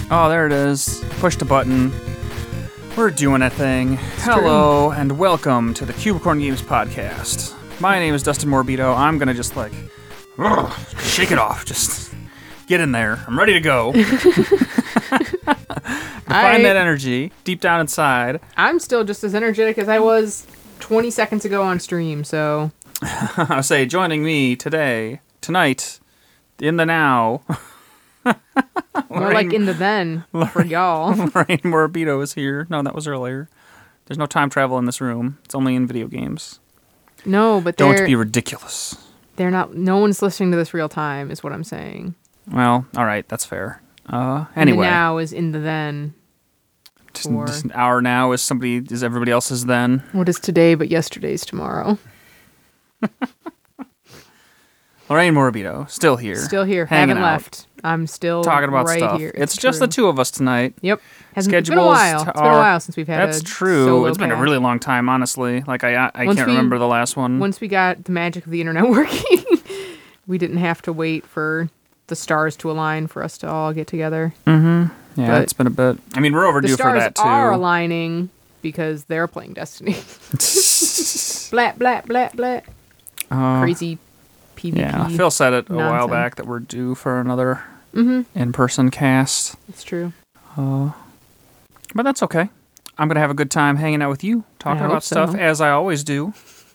Oh, there it is. Push the button. We're doing a thing. Hello, and welcome to the Cubicorn Games podcast. My name is Dustin Morbido. I'm gonna just shake it off. Just get in there. I'm ready to go. Find that energy deep down inside. I'm still just as energetic as I was 20 seconds ago on stream, so... I'll say, joining me tonight, in the now... More like in the then for y'all. Lorraine Morbido is here. No, that was earlier. There's no time travel in this room. It's only in video games. No, but Don't be ridiculous. They're not... No one's listening to this real time, is what I'm saying. Well, all right, that's fair. Anyway. And the now is in the then. Just an hour now is everybody else's then. What is today but yesterday's tomorrow? Lorraine Morbido, still here. Still here. Haven't left. I'm still talking about right stuff. Here. It's just the two of us tonight. Yep. It's been a while. It's been a while since we've had That's true. Solo It's been a really long time, honestly. Like I can't remember the last one. Once we got the magic of the internet working, we didn't have to wait for the stars to align for us to all get together. Mm-hmm. Yeah, but it's been a bit. I mean, we're overdue for that, too. The stars are aligning because they're playing Destiny. Blat, blat, blat, blat. Crazy PvP. Yeah, Phil said it a nonsense. while back that we're due for another in-person cast. It's true. But that's okay. I'm going to have a good time hanging out with you, talking about stuff, as I always do.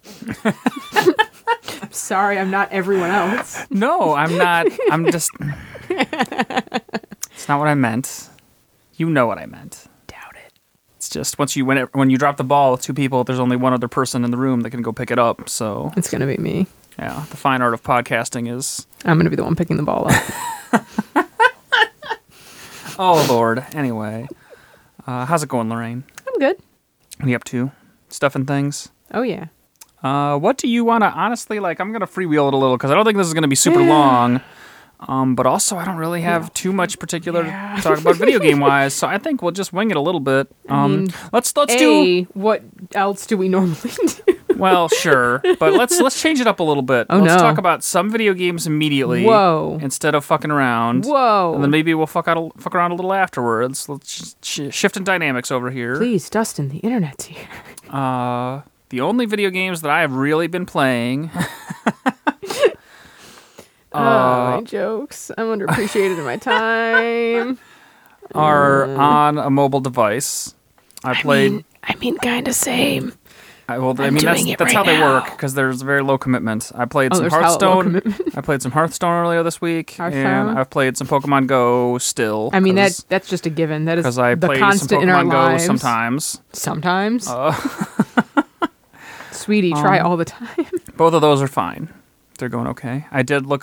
Sorry, I'm not everyone else. No, I'm not. I'm just... It's not what I meant. You know what I meant. Doubt it. It's just when you drop the ball with two people, there's only one other person in the room that can go pick it up. So it's gonna be me. Yeah, the fine art of podcasting is... I'm gonna be the one picking the ball up. Oh, Lord. Anyway. How's it going, Lorraine? I'm good. What are you up to? Stuff and things? Oh, yeah. What do you want to... Honestly, I'm going to freewheel it a little, because I don't think this is going to be super long. But also, I don't really have too much particular to talk about video game-wise, so I think we'll just wing it a little bit. Let's do... What else do we normally do? Well, sure, but let's change it up a little bit. Let's talk about some video games immediately. Whoa. Instead of fucking around. Whoa. And then maybe we'll fuck around a little afterwards. Let's shift in dynamics over here. Please, Dustin, the internet's here. The only video games that I have really been playing... my jokes. I'm underappreciated in my time. Are on a mobile device. I mean, kind of same. That's how they work, because there's very low commitment. I played some Hearthstone. I played some Hearthstone earlier this week, and I've played some Pokemon Go still. I mean, that's just a given. That is because I the play constant some in our Pokemon Go lives. sometimes. Sometimes. Sweetie, try all the time. Both of those are fine. They're going okay. I did look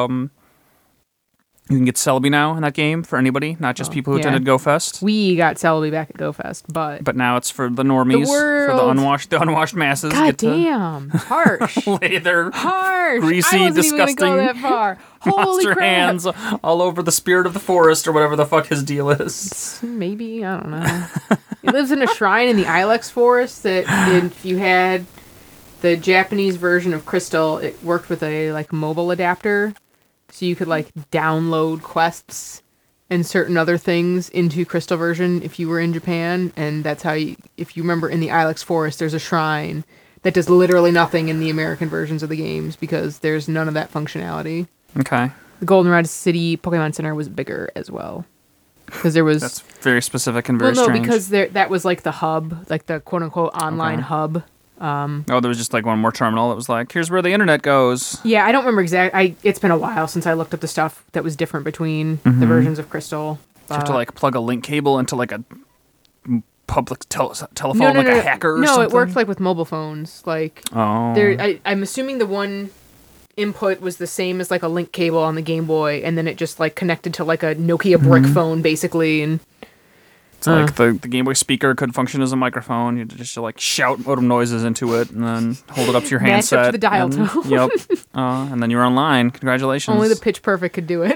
you can get Celebi now in that game for anybody, not just people who attended GoFest. We got Celebi back at GoFest, but now it's for the normies, for the unwashed masses. God damn, harsh. Lay their greasy, I wasn't disgusting even gonna go that far. Holy monster crap. hands all over the spirit of the forest or whatever the fuck his deal is. Maybe, I don't know. He lives in a shrine in the Ilex forest that if you had the Japanese version of Crystal, it worked with a mobile adapter. So you could download quests and certain other things into Crystal version if you were in Japan. And that's how if you remember in the Ilex Forest, there's a shrine that does literally nothing in the American versions of the games because there's none of that functionality. Okay. The Goldenrod City Pokemon Center was bigger as well. Because there was... That's very specific and very strange. because that was the hub, the quote-unquote online hub. There was just one more terminal that was here's where the internet goes. Yeah, I don't remember exactly. It's been a while since I looked up the stuff that was different between the versions of Crystal. You have to plug a link cable into a public telephone a hacker or something? No, it worked with mobile phones. I'm assuming the one input was the same as a link cable on the Game Boy, and then it just connected to a Nokia brick phone basically, and it's the Game Boy speaker could function as a microphone. You just shout modem noises into it, and then hold it up to your handset. Match up to the dial tone. Yep. And then you're online. Congratulations. Only the Pitch Perfect could do it.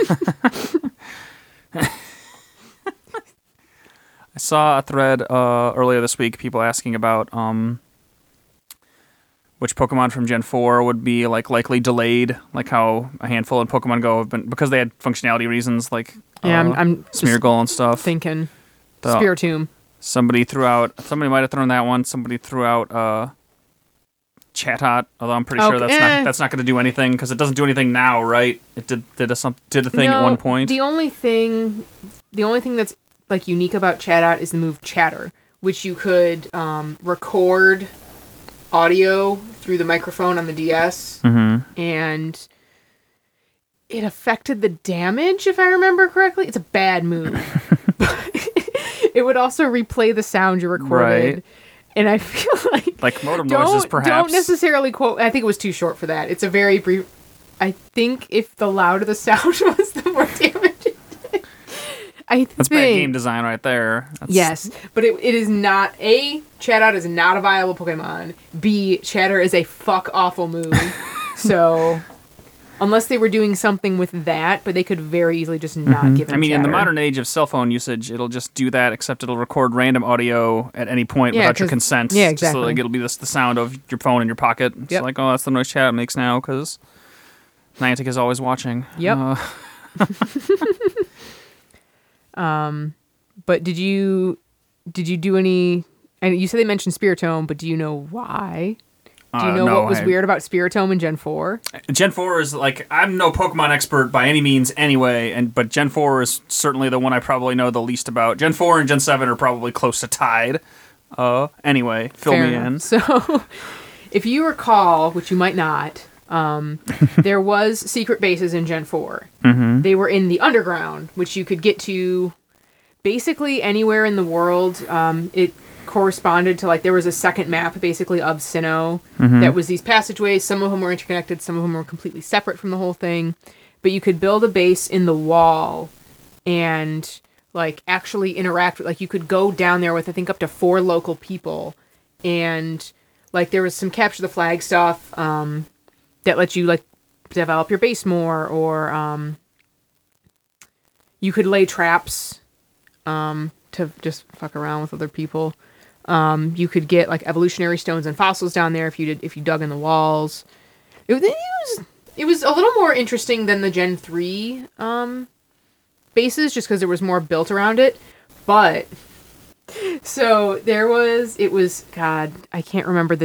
I saw a thread earlier this week, people asking about which Pokemon from Gen 4 would be like likely delayed, like how a handful of Pokemon Go have been, because they had functionality reasons like I'm Smeargle and stuff. thinking The- Spiritomb. Somebody might have thrown that one. Somebody threw out Chatot, although I'm pretty sure that's not going to do anything because it doesn't do anything now, right? It did a thing at one point. The only thing that's like unique about Chatot is the move Chatter, which you could record audio through the microphone on the DS, and it affected the damage, if I remember correctly. It's a bad move. It would also replay the sound you recorded. Right. And I feel like modem noises, perhaps. Don't necessarily quote. I think it was too short for that. It's a very brief. I think if the louder the sound was, the more damage it did. That's bad game design right there. Yes, but it is not. A, Chatot is not a viable Pokemon. B, Chatter is a fuck awful move. So, unless they were doing something with that, but they could very easily just not give it I mean, in the Chatter. modern age of cell phone usage, it'll just do that, except it'll record random audio at any point without your consent. Yeah, exactly. So like, it'll be the sound of your phone in your pocket. It's like, oh, that's the noise Chatot makes now, because Niantic is always watching. Yep. But did you do any? And you said they mentioned Spiritomb, but do you know why? Do you know what was weird about Spiritomb in Gen 4? Gen 4 is like, I'm no Pokemon expert by any means anyway, but Gen 4 is certainly the one I probably know the least about. Gen 4 and Gen 7 are probably close to tied. Anyway, fill me in. So, if you recall, which you might not, there was secret bases in Gen 4. They were in the underground, which you could get to basically anywhere in the world. It corresponded to, like, there was a second map basically of Sinnoh that was these passageways. Some of them were interconnected, some of them were completely separate from the whole thing, but you could build a base in the wall and like actually interact with, like, you could go down there with I think up to 4 local people, and like there was some capture the flag stuff that lets you like develop your base more, or you could lay traps to just fuck around with other people. You could get like evolutionary stones and fossils down there if you dug in the walls. It was a little more interesting than the Gen 3 bases, just because there was more built around it. But so God, I can't remember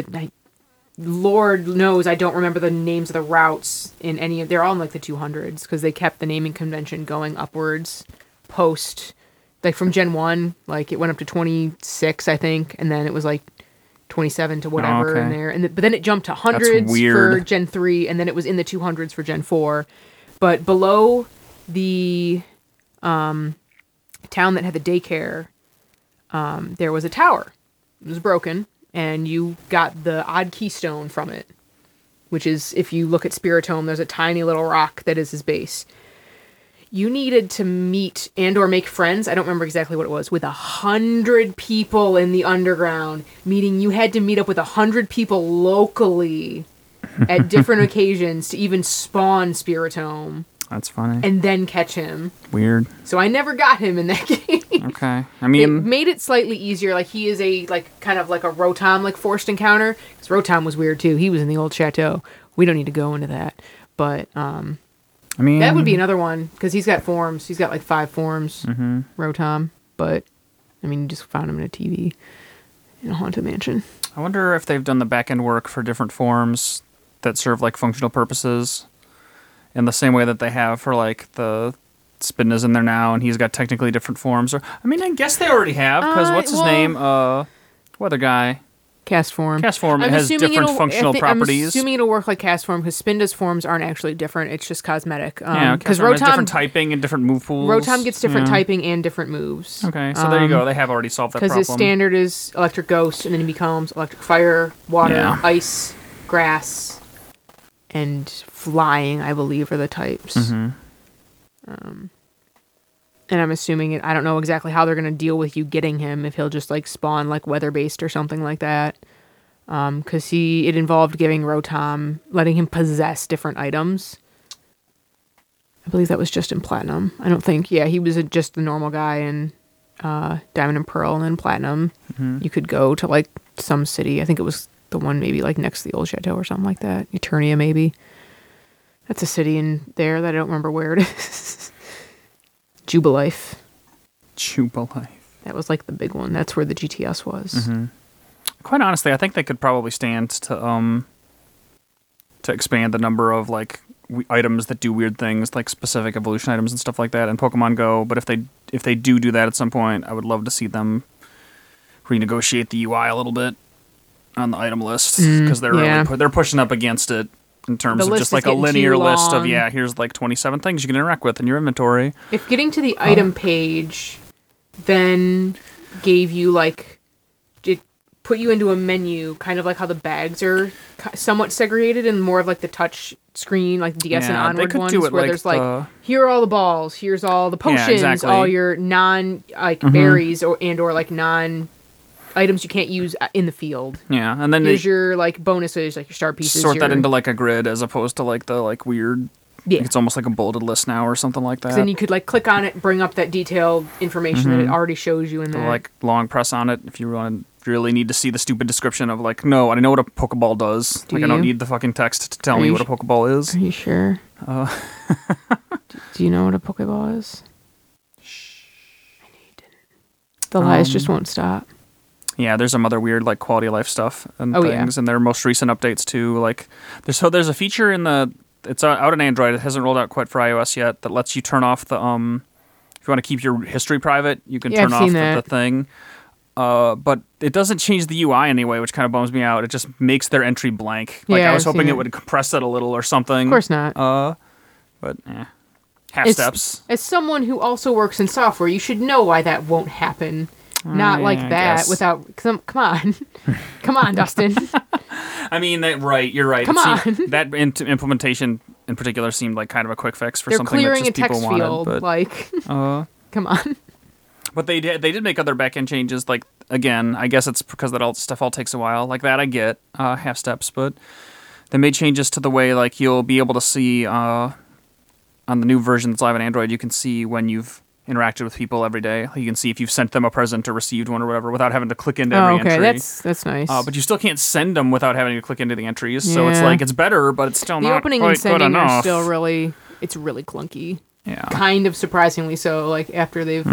Lord knows I don't remember the names of the routes in any of. They're all in like the 200s because they kept the naming convention going upwards post. Like from Gen 1, like it went up to 26, I think, and then it was like 27 to whatever in there. But then it jumped to hundreds for Gen 3, and then it was in the 200s for Gen 4. But below the town that had the daycare, there was a tower. It was broken, and you got the odd keystone from it, which is, if you look at Spiritomb, there's a tiny little rock that is his base. You needed to meet and or make friends, I don't remember exactly what it was, with 100 people in the underground, meaning you had to meet up with 100 people locally at different occasions to even spawn Spiritomb. That's funny. And then catch him. Weird. So I never got him in that game. Okay. I mean, it made it slightly easier. Like, he is a, like, kind of like a Rotom, like, forced encounter. Because Rotom was weird, too. He was in the old chateau. We don't need to go into that. But, I mean, that would be another one, because he's got forms. He's got like 5 forms, Rotom. But, I mean, you just found him in a TV in a Haunted Mansion. I wonder if they've done the back-end work for different forms that serve like functional purposes in the same way that they have for like the Spina's in there now, and he's got technically different forms. Or I mean, I guess they already have, because what's his name? Weather guy. Cast form. Cast form has different functional properties. I'm assuming it'll work like cast form, because Spinda's forms aren't actually different. It's just cosmetic. Because Rotom has different typing and different move pools. Rotom gets different typing and different moves. Okay, so there you go. They have already solved that problem. Because his standard is Electric Ghost, and then he becomes Electric Fire, Water, Ice, Grass, and Flying, I believe, are the types. And I'm assuming I don't know exactly how they're going to deal with you getting him, if he'll just like spawn like weather-based or something like that. Because it involved giving Rotom, letting him possess different items. I believe that was just in Platinum. I don't think, he was just the normal guy in Diamond and Pearl, and then Platinum. You could go to like some city. I think it was the one maybe like next to the old chateau or something like that. Eternia, maybe. That's a city in there that I don't remember where it is. Jubilife. Jubilife. That was like the big one. That's where the GTS was. Mm-hmm. Quite honestly, I think they could probably stand to expand the number of like items that do weird things, like specific evolution items and stuff like that in Pokemon Go. But if they do that at some point, I would love to see them renegotiate the UI a little bit on the item list, because they're pushing up against it in terms of just like a linear list of here's like 27 things you can interact with in your inventory. If getting to the item page then gave you like it put you into a menu, kind of like how the bags are somewhat segregated and more of like the touch screen, like DS and onward ones, where like there's like here are all the balls, here's all the potions, all your non berries or like non items you can't use in the field. Yeah, and then here's your like bonuses, like your star pieces. Sort that into like a grid as opposed to like the like weird. Yeah, like it's almost like a bulleted list now or something like that. Then you could like click on it, bring up that detailed information that it already shows you in there. Like long press on it if you really need to see the stupid description of like, no, I know what a Pokeball does. I don't need the fucking text to tell me what a Pokeball is. Are you sure? Do you know what a Pokeball is? Shh. I know you didn't. The lies just won't stop. Yeah, there's some other weird like quality of life stuff and things, and their most recent updates too. Like, there's a feature in it's out on Android. It hasn't rolled out quite for iOS yet. That lets you turn off the if you want to keep your history private, you can turn off the thing. But it doesn't change the UI anyway, which kind of bums me out. It just makes their entry blank. Like I was hoping it would compress it a little or something. Of course not. But half steps. As someone who also works in software, you should know why that won't happen. Not like that without... Come on. Come on, Dustin. I mean, you're right. Come on. That implementation in particular seemed like kind of a quick fix for something that just people wanted. They're clearing a text field, come on. But they did make other backend changes. Like, again, I guess it's because that stuff all takes a while. Like that I get, half steps. But they made changes to the way, like, you'll be able to see on the new version that's live on Android, you can see when you've interacted with people every day. You can see if you've sent them a present or received one or whatever without having to click into every entry. That's nice. But you still can't send them without having to click into the entries. So it's like, it's better, but it's still not quite good enough. The opening and sending are still really clunky. Yeah. Kind of surprisingly so. Like, after they've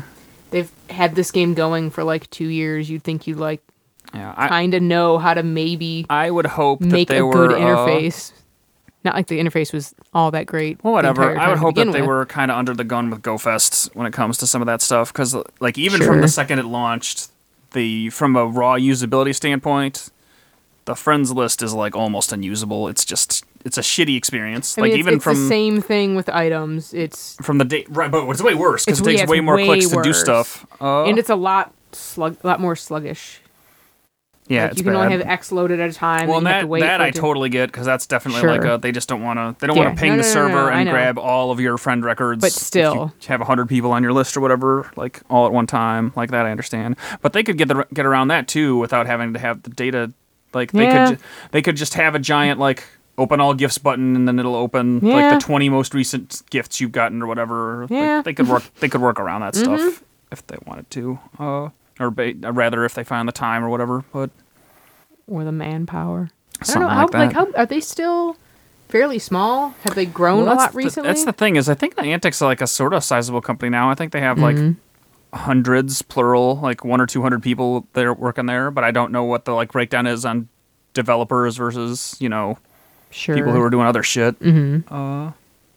had this game going for like 2 years, you'd think you'd like kind of know how to maybe I would hope make that they a were good interface. Not like the interface was all that great. Well, whatever. I would hope that they were kind of under the gun with GoFest when it comes to some of that stuff, because like even from the second it launched, from a raw usability standpoint, the friends list is like almost unusable. It's a shitty experience. I mean, it's the same thing with items. It's from the date, right? But it's way worse because it takes way more clicks to do stuff, and it's a lot more sluggish. Yeah, like you can only have X loaded at a time. Well, that I totally get, because that's definitely like they just don't want to. They don't want to ping the server and grab all of your friend records. But still, if you have 100 people on your list or whatever, like all at one time, like that I understand. But they could get around that too without having to have the data. Like they could just have a giant like open all gifts button, and then it'll open like the 20 most recent gifts you've gotten or whatever. Yeah. Like, they could work around that stuff if they wanted to. Or rather, if they find the time or whatever, or the manpower. I don't know how are they still fairly small? Have they grown a lot recently? That's the thing is, I think Niantic's like a sort of sizable company now. I think they have like hundreds, plural, like 100 or 200 people that are working there. But I don't know what the like breakdown is on developers versus people who are doing other shit. Mm-hmm.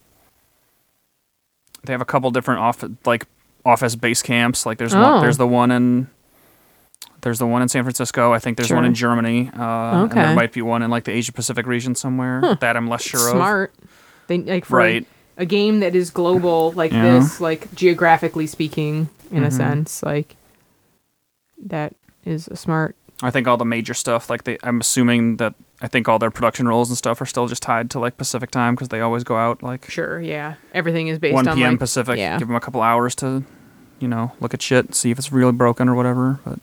They have a couple different office base camps. Like there's the one in San Francisco. I think there's one in Germany. And there might be one in like the Asia Pacific region somewhere. That I'm less sure of. Smart. They like for a game that is global like this, like geographically speaking, in a sense, like that is a smart. I think all the major stuff, like I'm assuming that I think all their production roles and stuff are still just tied to like Pacific time, because they always go out like everything is based 1 on p.m. like, Pacific. Give them a couple hours to look at shit, see if it's really broken or whatever. But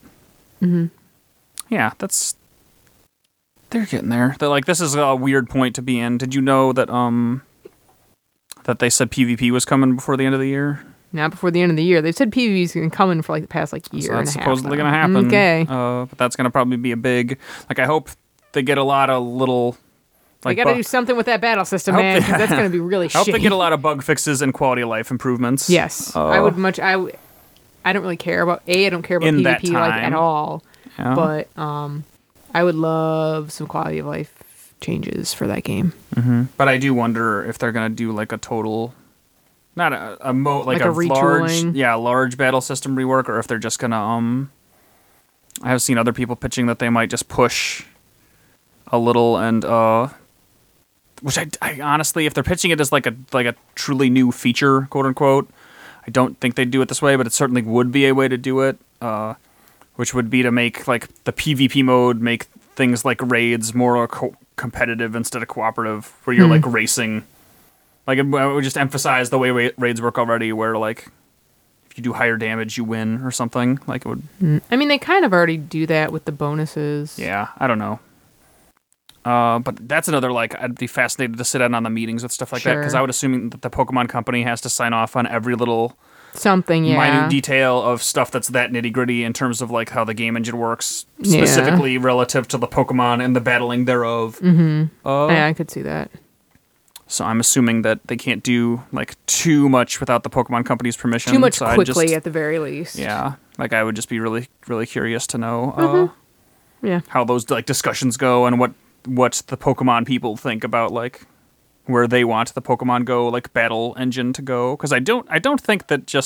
they're getting there. They're like, this is a weird point to be in. Did you know that that they said PvP was coming before the end of the year? Not before the end of the year. They've said PvP's been coming for like the past like year and a half. That's supposedly going to happen. Okay. But that's going to probably be a big... Like, I hope they get a lot of little. They got to do something with that battle system, man, because that's going to be really I hope shitty. they get a lot of bug fixes and quality of life improvements. Yes, I would much. I don't really care about I don't care about In that PvP like time. at all. Yeah. But I would love some quality of life changes for that game. But I do wonder if they're gonna do like a total, not a Like a large, retooling? large battle system rework, or if they're just gonna I have seen other people pitching that they might just push a little and which I honestly, if they're pitching it as like a truly new feature, quote unquote, I don't think they'd do it this way, but it certainly would be a way to do it, which would be to make like the PvP mode make things like raids more competitive instead of cooperative, where you're like racing. Like, it would just emphasize the way raids work already, where like if you do higher damage, you win or something. Like it would. I mean, they kind of already do that with the bonuses. Yeah, I don't know. But that's another, like, I'd be fascinated to sit in on the meetings with stuff like that, because I would assume that the Pokemon Company has to sign off on every little something, minute detail of stuff that's that nitty-gritty in terms of, like, how the game engine works, specifically relative to the Pokemon and the battling thereof. Yeah, I could see that. So I'm assuming that they can't do, like, too much without the Pokemon Company's permission. Too much so quickly, at the very least. Yeah. Like, I would just be really, really curious to know how those, like, discussions go and what the Pokemon people think about, like, where they want the Pokemon Go, like, battle engine to go. Because I don't think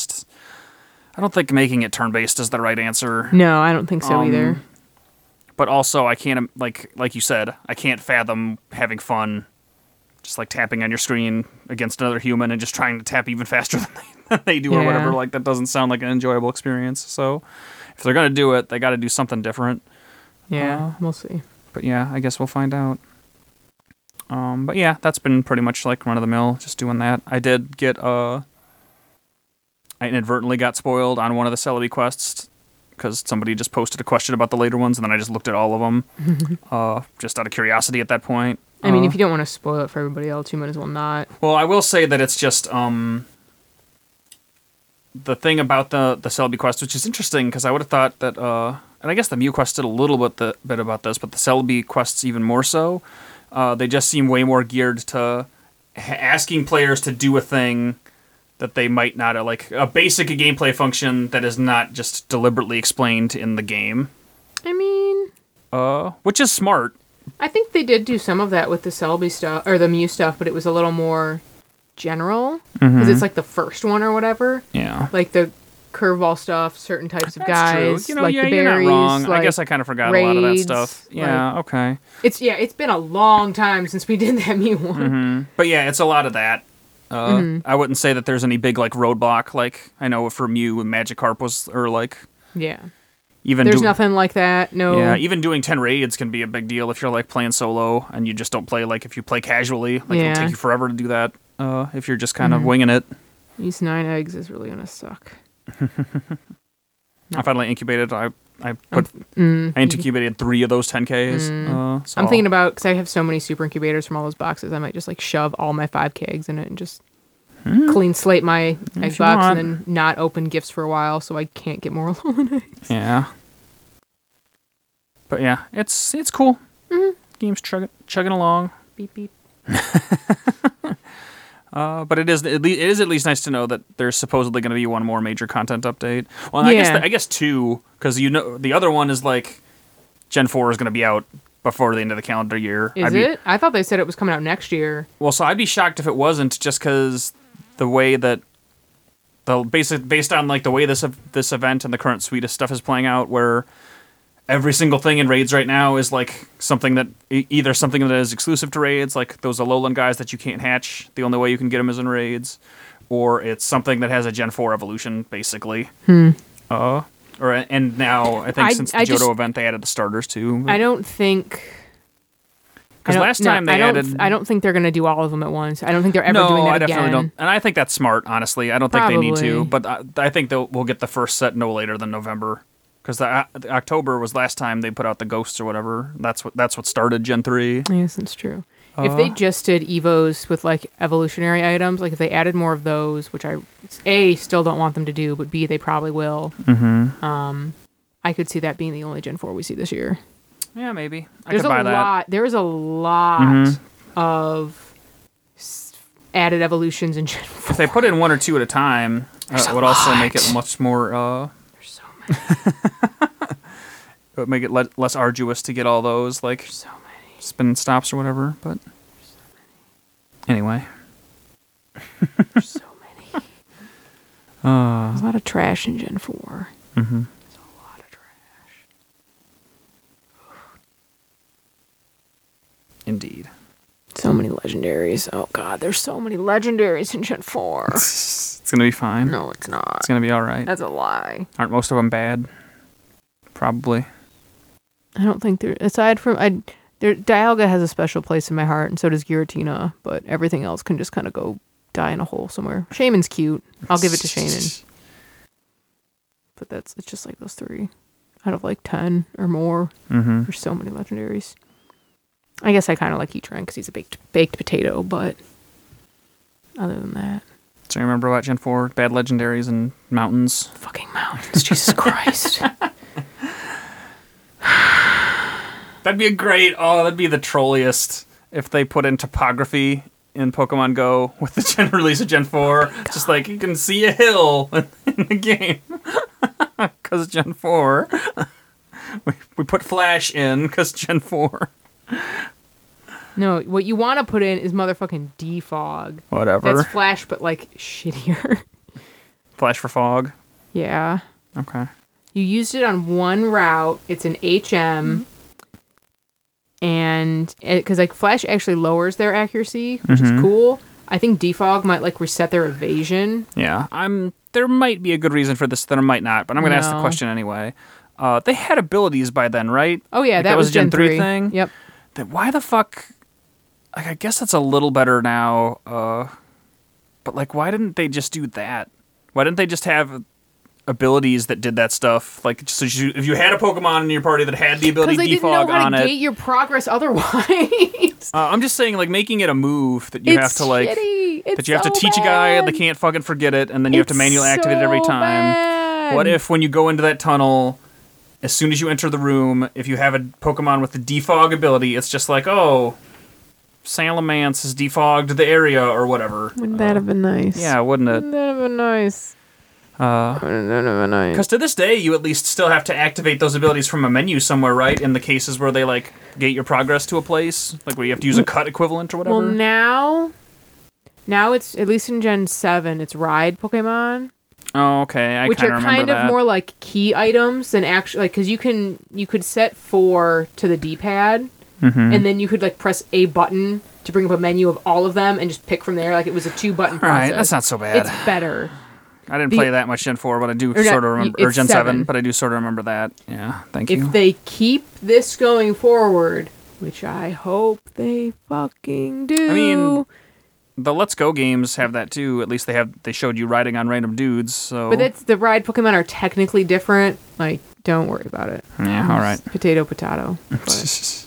making it turn-based is the right answer. No, I don't think so either. But also, I can't, like you said, I can't fathom having fun just, like, tapping on your screen against another human and just trying to tap even faster than they do or whatever. Like, that doesn't sound like an enjoyable experience. So, if they're going to do it, they got to do something different. Yeah, we'll see. But yeah, I guess we'll find out. But yeah, that's been pretty much like run of the mill, just doing that. I did get I inadvertently got spoiled on one of the Celebi quests because somebody just posted a question about the later ones, and then I just looked at all of them, just out of curiosity at that point. I mean, if you don't want to spoil it for everybody else, you might as well not. Well, I will say that it's just the thing about the Celebi quest, which is interesting because I would have thought that. And I guess the Mew quest did a little bit about this, but the Celebi quests even more so. They just seem way more geared to asking players to do a thing that they might not, like a basic gameplay function that is not just deliberately explained in the game. I mean, which is smart. I think they did do some of that with the Celebi stuff or the Mew stuff, but it was a little more general because it's like the first one or whatever. Yeah, like the curveball stuff, certain types of guys, true. like the berries. You're not wrong. Like I guess I kind of forgot raids, a lot of that stuff. Yeah, like, okay. It's been a long time since we did that Mew one. But yeah, it's a lot of that. I wouldn't say that there's any big like roadblock. Like I know for Mew and Magikarp was, or like even there's nothing like that. No. Yeah, even doing 10 raids can be a big deal if you're like playing solo and you just don't play like if you play casually. Like it'll take you forever to do that. If you're just kind of winging it. These 9 eggs is really gonna suck. I finally incubated. I incubated 3 of those 10Ks. So I'm thinking about, because I have so many super incubators from all those boxes, I might just like shove all my 5K eggs in it and just clean slate my egg box and then not open gifts for a while so I can't get more Alolan eggs. Yeah. But yeah, it's cool. Game's chugging along. Beep beep. But it is at least nice to know that there's supposedly going to be one more major content update. Well, I guess 2, because the other one is like Gen 4 is going to be out before the end of the calendar year. Is it? I thought they said it was coming out next year. Well, so I'd be shocked if it wasn't, just because the way that based on like the way this event and the current suite of stuff is playing out, where every single thing in raids right now is like something that either something that is exclusive to raids, like those Alolan guys that you can't hatch. The only way you can get them is in raids, or it's something that has a Gen 4 evolution, basically. And now I think since the Johto event, they added the starters too. I don't think. Because last time they added. I don't think they're going to do all of them at once. I don't think they're ever doing that again. No, I definitely don't. And I think that's smart, honestly. I don't think they need to. But I think we'll get the first set no later than November. Because the October was last time they put out the Ghosts or whatever. That's what started Gen 3. Yes, that's true. If they just did Evos with like evolutionary items, like if they added more of those, which I A, still don't want them to do, but B, they probably will. I could see that being the only Gen 4 we see this year. Yeah, maybe. There's I could buy that. There's a lot of added evolutions in Gen 4. If they put in 1 or 2 at a time, it would also make it much more. There's so many. It would make it less arduous to get all those, like So many. spin stops or whatever. But anyway, There's so many. There's a lot of trash in Gen 4. Mm-hmm. There's a lot of trash. Indeed. So many legendaries. Oh god, there's so many legendaries in Gen 4. It's gonna be fine. No, it's not. It's gonna be all right. That's a lie. Aren't most of them bad? Probably. I don't think there. Aside from Dialga has a special place in my heart, and so does Giratina. But everything else can just kind of go die in a hole somewhere. Shaman's cute. I'll give it to Shaman. But it's just like those 3 out of like 10 or more. Mm-hmm. There's so many legendaries. I guess I kind of like Heatran because he's a baked potato, but other than that, So you remember about Gen 4? Bad legendaries and mountains. fucking mountains. Jesus Christ. That'd be that'd be the trolliest if they put in topography in Pokemon Go with the release of Gen 4. Just like you can see a hill in the game. Because Gen 4. We put Flash in because Gen 4. No, what you want to put in is motherfucking defog. Whatever. That's Flash, but like shittier. Flash for fog. Yeah. Okay. You used it on one route. It's an HM. And because like Flash actually lowers their accuracy, which is cool. I think defog might like reset their evasion. Yeah. There might be a good reason for this, there might not, but I'm going to ask the No. question anyway. They had abilities by then, right? Oh yeah, Like, that was was a Gen 3 3 thing? Yep. Then why the fuck? Like, I guess that's a little better now. But like, why didn't they just do that? Why didn't they just have abilities that did that stuff? Like, so if you had a Pokemon in your party that had the ability Because they didn't defog know how on to it, gate your progress otherwise. I'm just saying, like, making it a move that you have to like, shitty. It's that you have to so teach a guy, bad. they can't fucking forget it, and then you have to It's manually activate it every so time. bad. What if when you go into that tunnel, as soon as you enter the room, if you have a Pokemon with the defog ability, it's just like, oh, Salamence has defogged the area or whatever. Wouldn't that have been nice? Yeah, wouldn't it? Wouldn't that have been nice? Wouldn't that have been nice? Because to this day, you at least still have to activate those abilities from a menu somewhere, right? In the cases where they, like, gate your progress to a place? Like, where you have to use a cut equivalent or whatever? Well, now it's, at least in Gen 7, it's ride Pokemon. Oh, okay. I Which kind are of remember kind that. of more like key items than actually, like, because you could set 4 to the D-pad, and then you could, like, press a button to bring up a menu of all of them and just pick from there. Like, it was a 2-button process. Right, that's not so bad. It's better. I didn't play that much Gen 4, but I do Or not- sort of remember, or it's Gen 7, 7. but I do sort of remember that. Yeah, thank you. If they keep this going forward, which I hope they fucking do. I mean, the Let's Go games have that too. At least they showed you riding on random dudes. So, but that's the ride Pokemon are technically different. Like, don't worry about it. yeah, all right. Potato. But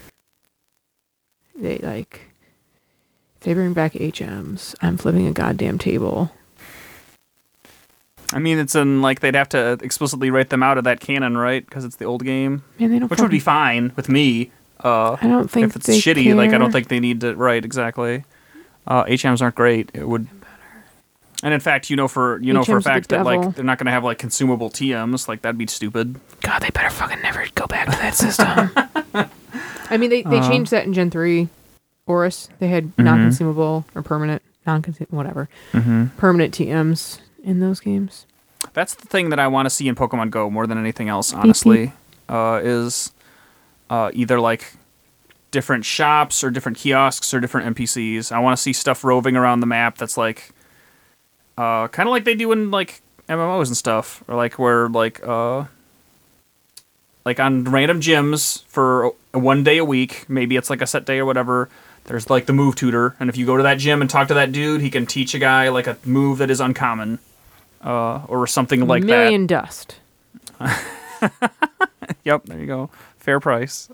they like, if they bring back HMs, I'm flipping a goddamn table. I mean, it's in like they'd have to explicitly write them out of that canon, right? Because it's the old game, Man, they don't. which would be fine with me. I don't think If it's they shitty, care. like I don't think they need to write exactly. HMs aren't great. It would. And in fact, you know for a HMs are the fact that devil. like they're not going to have like consumable TMs. Like that'd be stupid. God, they better fucking never go back to that system. I mean, they changed that in Gen 3. Oris, they had non-consumable or permanent, whatever, permanent TMs in those games. That's the thing that I want to see in Pokemon Go more than anything else, honestly, is either like different shops or different kiosks or different NPCs. I want to see stuff roving around the map that's like kind of like they do in like MMOs and stuff, or like where like on random gyms for one day a week, maybe it's like a set day or whatever. There's like the move tutor, and if you go to that gym and talk to that dude, he can teach a guy like a move that is uncommon. Or something like Million dust. Yep, there you go. Fair price.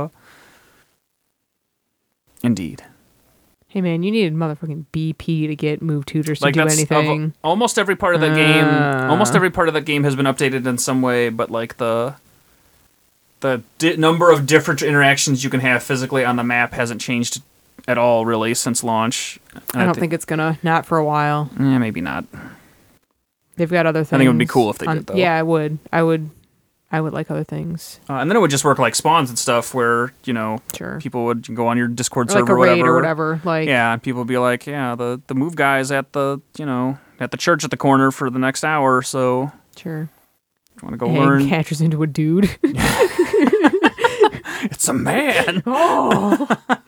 Indeed. Hey man, you needed motherfucking BP to get move tutors to Like do that's anything. almost every part of that game. Almost every part of that game has been updated in some way, but like the number of different interactions you can have physically on the map hasn't changed at all, really, since launch. And I don't think it's gonna. Not for a while. Yeah, maybe not. They've got other things. I think it would be cool if they did, though. Yeah, I would. I would like other things. And then it would just work like spawns and stuff, where Sure. people would go on your Discord Or server, like a raid or whatever. Like yeah, and people would be like, yeah, the move guy's at the at the church at the corner for the next hour, so sure. want to go And learn. catches into a dude. It's a man. Oh.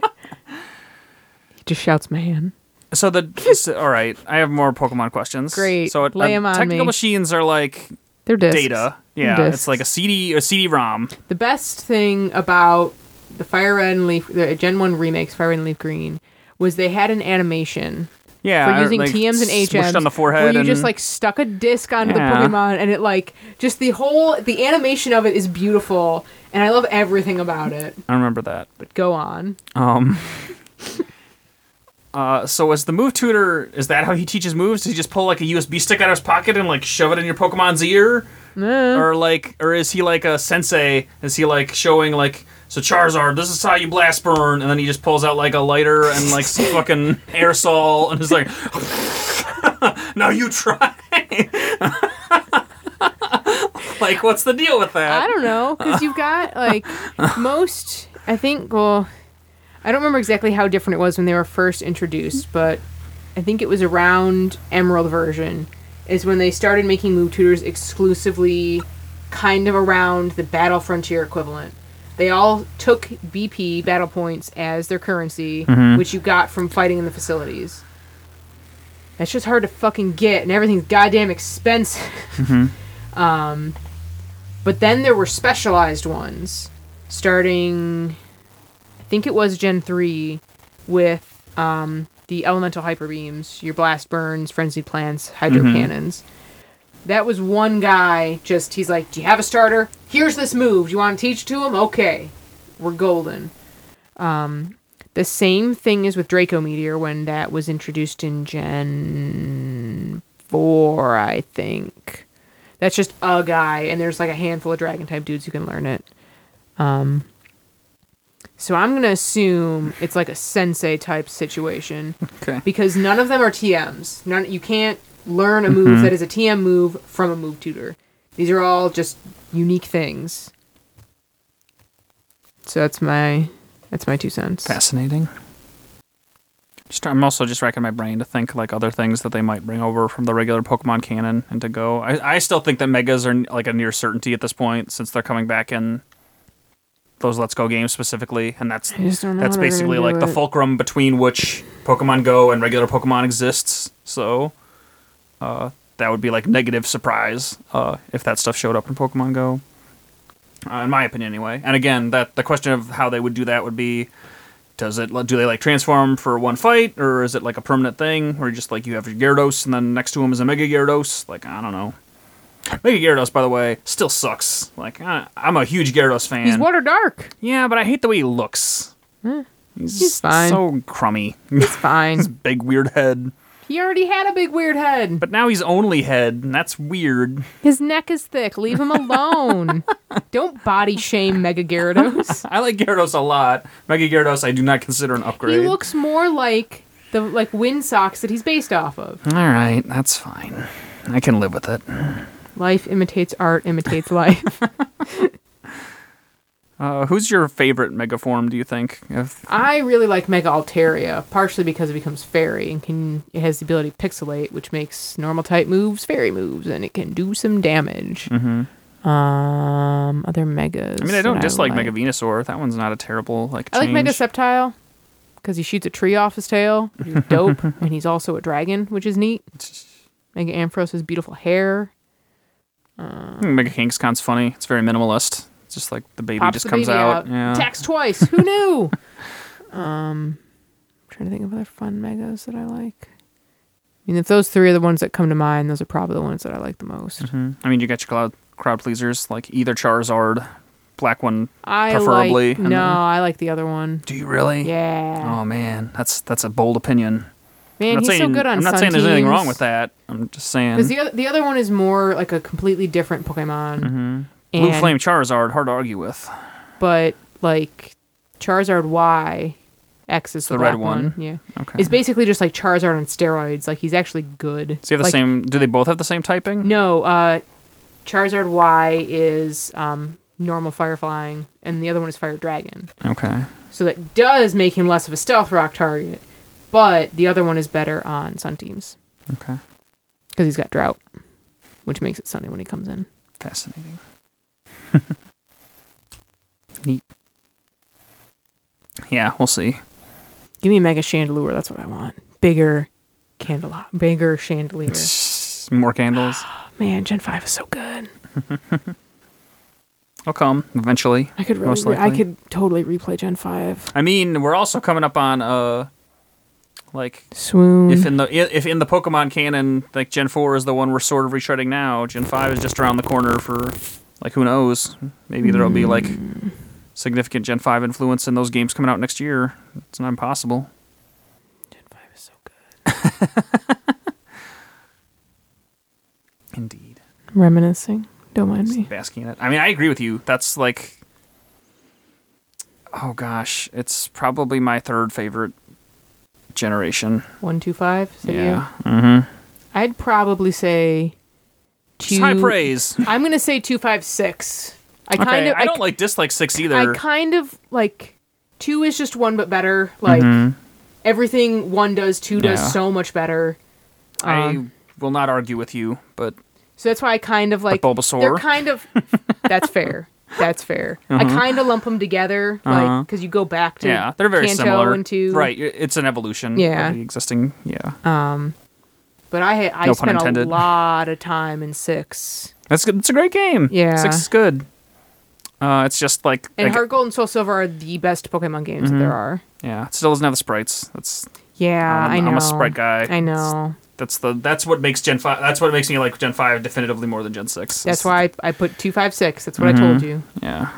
He just shouts, "Man!" So all right, I have more Pokemon questions. Great. So Lay 'em on technical me. machines are like They're discs. data. Yeah, Discs. it's like a CD-ROM. The best thing about the Fire Red and Leaf, the Gen 1 remakes, Fire Red and Leaf Green, was they had an animation Yeah, for using like, TMs and HMs smushed on the forehead, where you and just like stuck a disc onto Yeah. the Pokemon, and it like just the animation of it is beautiful, and I love everything about it. I remember that. But go on. So is the move tutor? Is that how he teaches moves? Does he just pull like a USB stick out of his pocket and like shove it in your Pokemon's ear, or is he like a sensei? Is he like showing like, so Charizard, this is how you blast burn, and then he just pulls out like a lighter and like some fucking aerosol and is like, now you try. Like, what's the deal with that? I don't know, because you've got like most. I think. Well, I don't remember exactly how different it was when they were first introduced, but I think it was around Emerald version is when they started making move tutors exclusively kind of around the Battle Frontier equivalent. They all took BP, battle points, as their currency, which you got from fighting in the facilities. That's just hard to fucking get, and everything's goddamn expensive. But then there were specialized ones, starting, I think it was Gen 3, with the Elemental Hyper Beams, your Blast Burns, Frenzied Plants, Hydro Cannons. That was one guy, he's like, do you have a starter? Here's this move. Do you want to teach it to him? Okay. We're golden. The same thing is with Draco Meteor when that was introduced in Gen 4, I think. That's just a guy, and there's like a handful of Dragon-type dudes who can learn it. So I'm going to assume it's like a sensei-type situation. Okay. Because none of them are TMs. You can't learn a move that is a TM move from a move tutor. These are all just unique things. So that's my 2 cents. Fascinating. I'm also just racking my brain to think like other things that they might bring over from the regular Pokemon canon and to go. I still think that Megas are like a near certainty at this point since they're coming back in those Let's Go games specifically, and that's basically like the fulcrum between which Pokemon Go and regular Pokemon exists. So that would be like negative surprise if that stuff showed up in Pokemon Go, in my opinion anyway. And again, the question of how they would do that would be, do they like transform for one fight, or is it like a permanent thing where just like you have your Gyarados and then next to him is a Mega Gyarados? Like, I don't know. Mega Gyarados, by the way, still sucks. Like, I'm a huge Gyarados fan. He's Water Dark. Yeah, but I hate the way he looks. He's fine. So crummy. He's fine. His big weird head. He already had a big weird head. But now he's only head, and that's weird. His neck is thick. Leave him alone. Don't body shame Mega Gyarados. I like Gyarados a lot. Mega Gyarados I do not consider an upgrade. He looks more like the Wind Socks that he's based off of. All right, that's fine. I can live with it. Life imitates art, imitates life. Who's your favorite Mega form, do you think? I really like Mega Altaria, partially because it becomes fairy and it has the ability to pixelate, which makes normal type moves fairy moves, and it can do some damage. Other Megas. I mean, I don't dislike Mega Venusaur. That one's not a terrible change. I like Mega Sceptile because he shoots a tree off his tail, which is dope, and he's also a dragon, which is neat. Mega Ampharos has beautiful hair. Mega Kangaskhan's funny. It's very minimalist. It's just like the baby just comes out. Yeah. Attacks twice. Who knew? I'm trying to think of other fun Megas that I like. I mean, if those three are the ones that come to mind, those are probably the ones that I like the most. I mean, you got your crowd pleasers, like either Charizard, black one preferably. I like the other one. Do you really? Yeah. Oh, man. That's a bold opinion. Man, he's so good on Sun I'm not saying there's teams. anything wrong with that. I'm just saying. Because the other one is more like a completely different Pokemon. Blue Flame Charizard, hard to argue with. But like Charizard Y, X is the red black one. Yeah. Okay. It's basically just like Charizard on steroids. Like he's actually good. So you have the Like, same. Do they both have the same typing? No, Charizard Y is normal fire flying, and the other one is fire dragon. Okay. So that does make him less of a stealth rock target, but the other one is better on sun teams Okay. because he's got drought, which makes it sunny when he comes in. Fascinating. Neat. Yeah, we'll see. Give me a Mega Chandelure. That's what I want. Bigger bigger chandelier. More candles. Man, Gen 5 is so good. They'll come eventually. I could most really, I likely. could totally replay Gen 5. I mean, we're also coming up on like Swoon. if in the Pokemon canon, like Gen 4 is the one we're sort of retreading now. Gen 5 is just around the corner for like who knows? Maybe there'll be like significant Gen 5 influence in those games coming out next year. It's not impossible. Gen 5 is so good. Indeed. Reminiscing. Don't mind me. Basking in it. I mean, I agree with you. That's like, oh gosh, it's probably my third favorite generation. 125. So Yeah. Mm-hmm. I'd probably say It's high praise. I'm gonna say 256. I don't like dislike 6 either. I kind of like 2 is just one but better. Like everything 1 does, 2 does Yeah. so much better. I will not argue with you, but So that's why I kind of like Bulbasaur. They're kind of that's fair. That's fair. I kind of lump them together, like because you go back to yeah, they're very Kanto similar. and 2. Right, it's an evolution. Yeah. Of the existing. Yeah, But I No pun spent a intended. lot of time in 6. that's good. It's a great game. Yeah. 6 is good. It's just like, And Heart Gold and Soul Silver are the best Pokemon games that there are. yeah, it still doesn't have the sprites. That's Yeah, I know. I'm a sprite guy. I know. That's what makes Gen 5. That's what makes me like Gen 5 definitively more than Gen 6. That's why I put 256. That's what I told you. Yeah.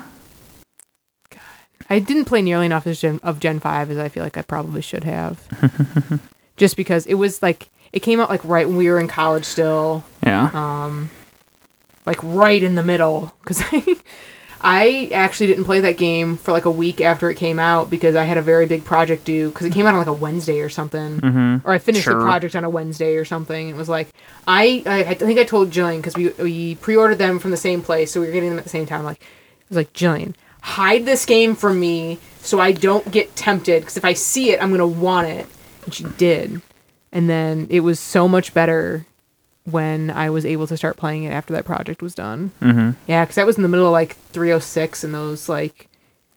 I didn't play nearly enough of Gen 5 as I feel like I probably should have. Just because it was like, it came out like right when we were in college still. Yeah. Like right in the middle. Because I actually didn't play that game for like a week after it came out because I had a very big project due. Because it came out on like a Wednesday or something. Or I finished the Sure. project on a Wednesday or something. It was like, I think I told Jillian, because we pre-ordered them from the same place, so we were getting them at the same time. Like, I was like, Jillian, hide this game from me so I don't get tempted, because if I see it, I'm going to want it. And she did. And then it was so much better when I was able to start playing it after that project was done. Mm-hmm. Yeah, because that was in the middle of like 306 and those like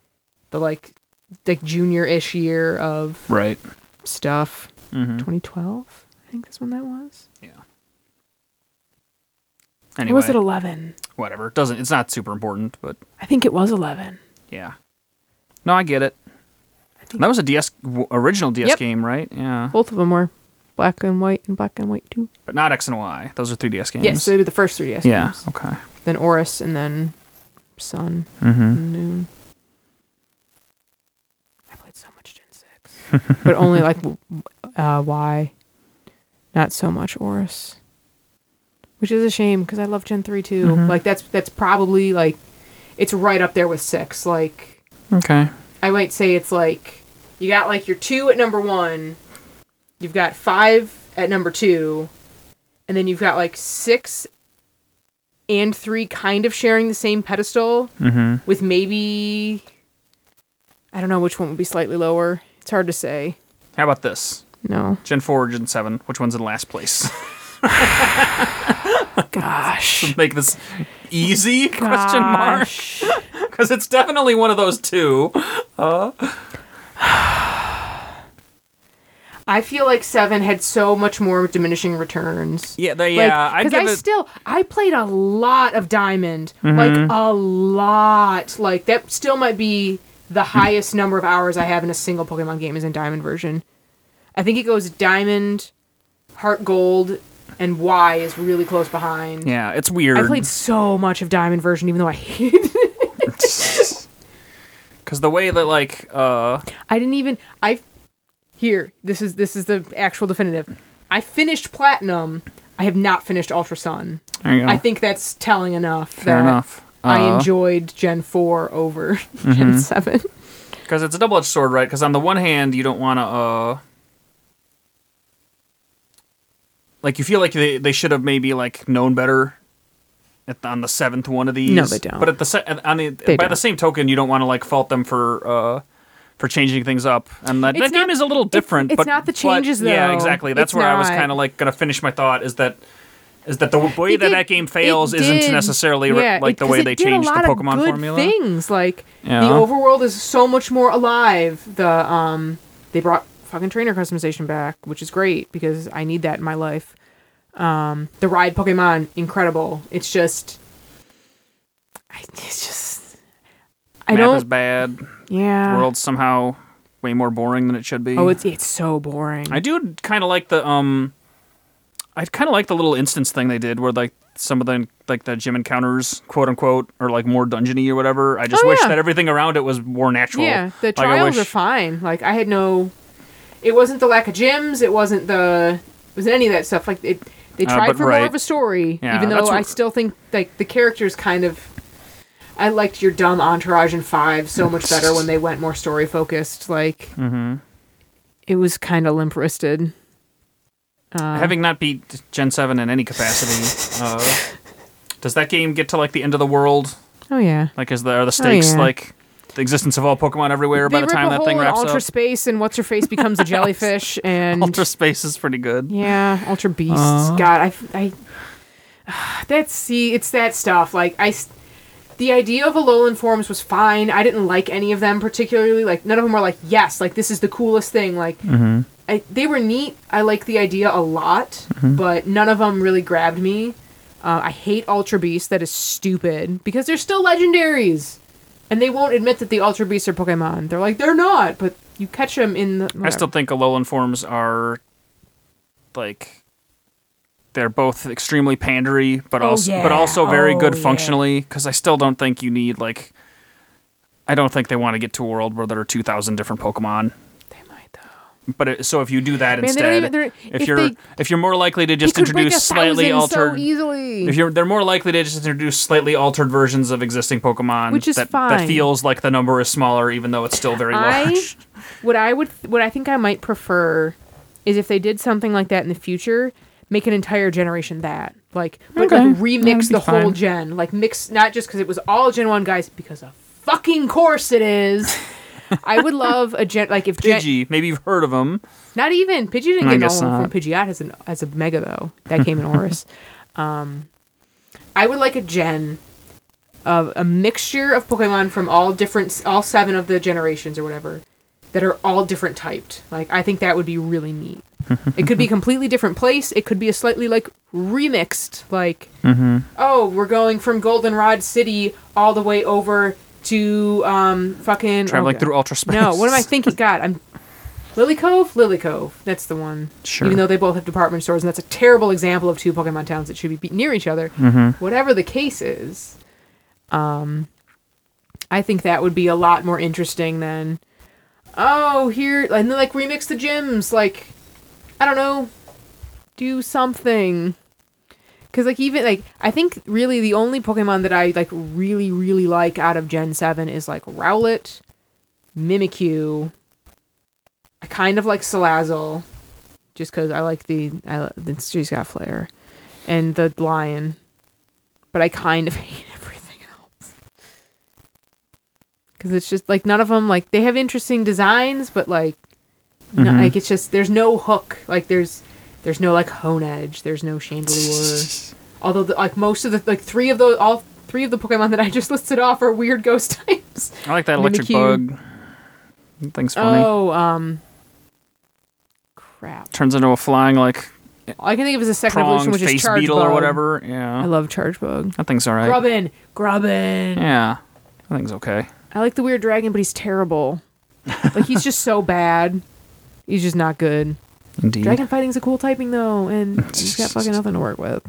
junior-ish year of Right. stuff. Mm-hmm. 2012, I think that's when that was. Yeah. Or Anyway, was it 11? whatever. It's not super important, but I think it was 11. yeah. No, I get it. That was a original DS Yep. game, right? Yeah. Both of them were black and white 2. But not X and Y. Those are 3DS games. Yes, so they were the first 3DS Yeah. games. Okay. Then Oris and then Sun Mm-hmm. and Noon. I played so much Gen 6. But only like Y. Not so much Oris. Which is a shame because I love Gen 3 too. Mm-hmm. Like that's probably like it's right up there with 6. Like Okay. I might say it's like you got like your 2 at number 1, you've got 5 at number 2, and then you've got like 6 and 3 kind of sharing the same pedestal with maybe I don't know which one would be slightly lower. It's hard to say. How about this? No. Gen 4 or Gen 7? Which one's in last place? Gosh. Make this easy? Question mark. Gosh. Because it's definitely one of those two. I feel like 7 had so much more diminishing returns. Yeah, I'd give it. I played a lot of Diamond, like a lot. Like that still might be the highest number of hours I have in a single Pokemon game is in Diamond version. I think it goes Diamond, Heart Gold, and Y is really close behind. Yeah, it's weird. I played so much of Diamond version, even though I hated it. Because the way that This is the actual definitive. I finished Platinum. I have not finished Ultra Sun. there you go. I think that's telling enough. Fair enough. I enjoyed Gen 4 over Gen 7. Because it's a double-edged sword, right? Because on the one hand, you don't want to, like, you feel like they should have maybe, like, known better on the 7th one of these. No, they don't. But at the same token, you don't want to, like, fault them for changing things up. And that game is a little different. It's not the changes, though. Yeah, exactly. That's where I was kind of, like, going to finish my thought, is that the way that game fails isn't necessarily the way they changed the Pokemon good formula. Things like the overworld is so much more alive. They brought fucking trainer customization back, which is great because I need that in my life. The ride Pokemon, incredible. It's just I Map is bad. Yeah. The world's somehow way more boring than it should be. Oh, it's so boring. I do kind of like the I kind of like the little instance thing they did where, like, some of the, like, the gym encounters, quote unquote, are, like, more dungeony or whatever. I just wish that everything around it was more natural. Yeah, the trials are fine. Like, I had it wasn't the lack of gyms, it wasn't any of that stuff. Like, they tried for more of a story, even though I still think, like, the characters kind of, I liked your dumb Entourage in 5 so much better when they went more story focused. Like, it was kind of limp-wristed. Having not beat Gen 7 in any capacity, does that game get to, like, the end of the world? Oh, yeah. Like, are the stakes, like, the existence of all Pokemon everywhere by the time that thing wraps up? Ultra Space, and What's-Her-Face becomes a jellyfish, and... Ultra Space is pretty good. Yeah, Ultra Beasts. God, it's that stuff. Like, the idea of Alolan forms was fine. I didn't like any of them particularly. Like, none of them were like, yes, like, this is the coolest thing. Like... they were neat. I like the idea a lot, but none of them really grabbed me. I hate Ultra Beasts. That is stupid because they're still legendaries, and they won't admit that the Ultra Beasts are Pokemon. They're like, they're not, but you catch them in the... Whatever. I still think Alolan forms are, like, they're both extremely pandery, but also very good functionally. Because I still don't think you need, like, I don't think they want to get to a world where there are 2,000 different Pokemon. But so if you do that instead, if you're more likely to just introduce slightly altered, they're more likely to just introduce slightly altered versions of existing Pokemon, which is fine. That feels like the number is smaller, even though it's still very large. What I think I might prefer is if they did something like that in the future, make an entire generation that, like, remix the whole gen, like mix not just because it was all Gen 1 guys, because of fucking course it is. I would love a gen, like if Pidgey, maybe you've heard of him. Not even Pidgey didn't get Alolan from Pidgeot as a Mega though. That came in Oris. I would like a gen of a mixture of Pokemon from all 7 of the generations or whatever that are all different typed. Like, I think that would be really neat. It could be a completely different place. It could be a slightly, like, remixed, like, we're going from Goldenrod City all the way over to fucking traveling through ultra space. No, what am I thinking? God, I'm Lily Cove. That's the one. Sure. Even though they both have department stores, and that's a terrible example of 2 Pokemon towns that should be near each other. Whatever the case is, I think that would be a lot more interesting than here, and then, like, remix the gyms, like, I don't know, do something. Because, like, even, like, I think really the only Pokemon that I, like, really, really like out of Gen 7 is, like, Rowlet, Mimikyu. I kind of like Salazzle, just because I like she's got flair, and the Lion. But I kind of hate everything else. Because it's just, like, none of them, like, they have interesting designs, but, like, like, it's just, there's no hook. Like, there's no, like, Honedge. There's no Chandelure. Although, like, most of the, like, all 3 of the Pokemon that I just listed off are weird ghost types. I like that electric bug. That thing's funny. Crap. Turns into a flying, like, all I can think of is a second evolution, which is Charge beetle Bug. or whatever. Yeah. I love Charge Bug. That thing's alright. Grubbin. Yeah. That thing's okay. I like the weird dragon, but he's terrible. Like, he's just so bad. He's just not good. Indeed. Dragon fighting's a cool typing, though, and he's got fucking nothing to work with.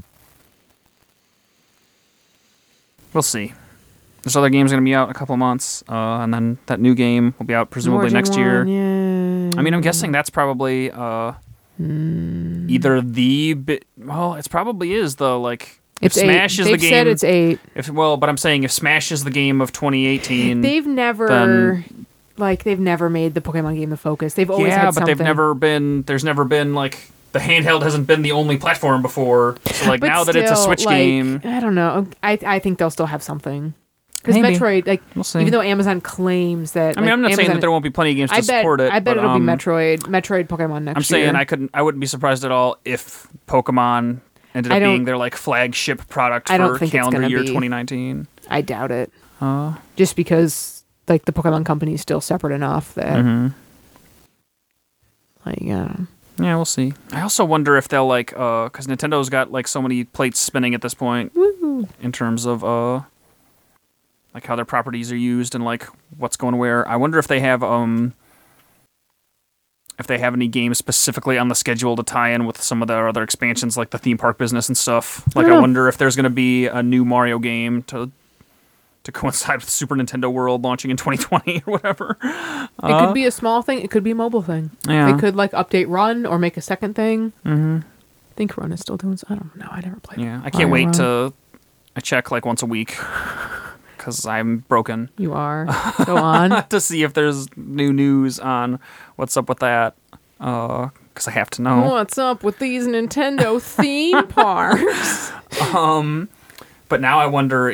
We'll see. This other game's going to be out in a couple months, and then that new game will be out presumably next year. Yeah. I mean, I'm guessing that's probably either it probably is the, like, It's Smash 8. is They've the game. said it's 8. But I'm saying if Smash is the game of 2018, They've never then- they've never made the Pokemon game the focus. They've always yeah, had but something. there's never been like the handheld hasn't been the only platform before. So like But now that it's a still, Switch like, game, I don't know. I think they'll still have something. Because Maybe. Metroid, like, We'll see. even though Amazon claims that, I mean, like, I'm not saying Amazon- that there won't be plenty of games to I bet, support it. I bet but, it'll be Metroid Pokemon next I'm year. saying I wouldn't be surprised at all if Pokemon ended I up don't- being their like flagship product I don't for think it's calendar gonna year be. 2019. I doubt it. Just because, like, the Pokemon company is still separate enough that, Mm-hmm. like, Yeah, we'll see. I also wonder if they'll like, because Nintendo's got like so many plates spinning at this point in terms of like how their properties are used and like what's going where. I wonder if they have any games specifically on the schedule to tie in with some of their other expansions, like the theme park business and stuff. Like, I wonder if there's going to be a new Mario game to coincide with Super Nintendo World launching in 2020 or whatever. it could be a small thing. It could be a mobile thing. Yeah. They could, like, update Run or make a second thing. Mm-hmm. I think Run is still doing so. I don't know. I never played Yeah, I can't Mario wait Run. I check like once a week because I'm broken You are. Go on. to see if there's new news on what's up with that. Because I have to know. What's up with these Nintendo theme parks? But now I wonder,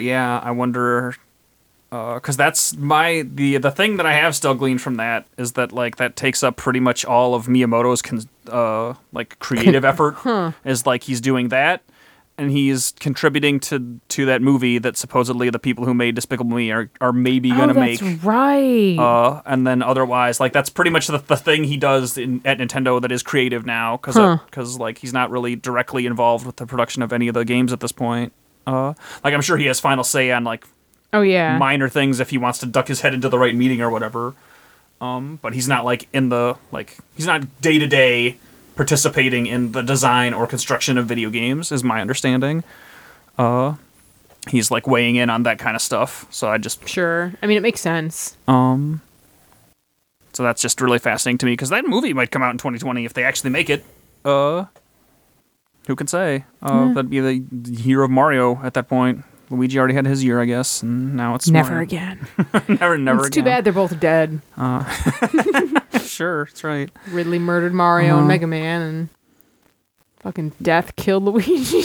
because that's the thing that I have still gleaned from that is that like that takes up pretty much all of Miyamoto's like creative effort is like he's doing that. And he's contributing to that movie that supposedly the people who made Despicable Me are maybe going to make. That's right. And then otherwise, like that's pretty much the thing he does at Nintendo that is creative now, because like he's not really directly involved with the production of any of the games at this point. Like I'm sure he has final say on like Oh yeah. minor things if he wants to duck his head into the right meeting or whatever. But he's not like he's not day to day participating in the design or construction of video games, is my understanding. He's like weighing in on that kind of stuff. So I just Sure. I mean, it makes sense. so that's just really fascinating to me because that movie might come out in 2020 if they actually make it. Who can say? That'd be the year of Mario at that point. Luigi already had his year, I guess, and now it's Never Mario. again. never It's too again. bad they're both dead. Sure, that's right. Ridley murdered Mario and Mega Man, and fucking death killed Luigi.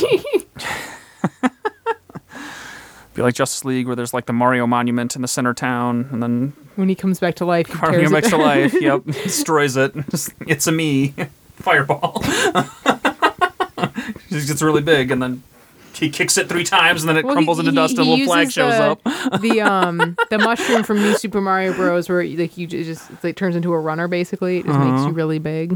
Be like Justice League, where there's like the Mario monument in the center town, and then When he comes back to life, he Mario tears makes it. to life. Yep, destroys it. Just, it's a me, fireball. It gets really big, and then he kicks it 3 times, and then it Well, crumbles into dust, and a little flag uses shows up. The mushroom from New Super Mario Bros. Where like you just it like, turns into a runner basically. It just makes you really big.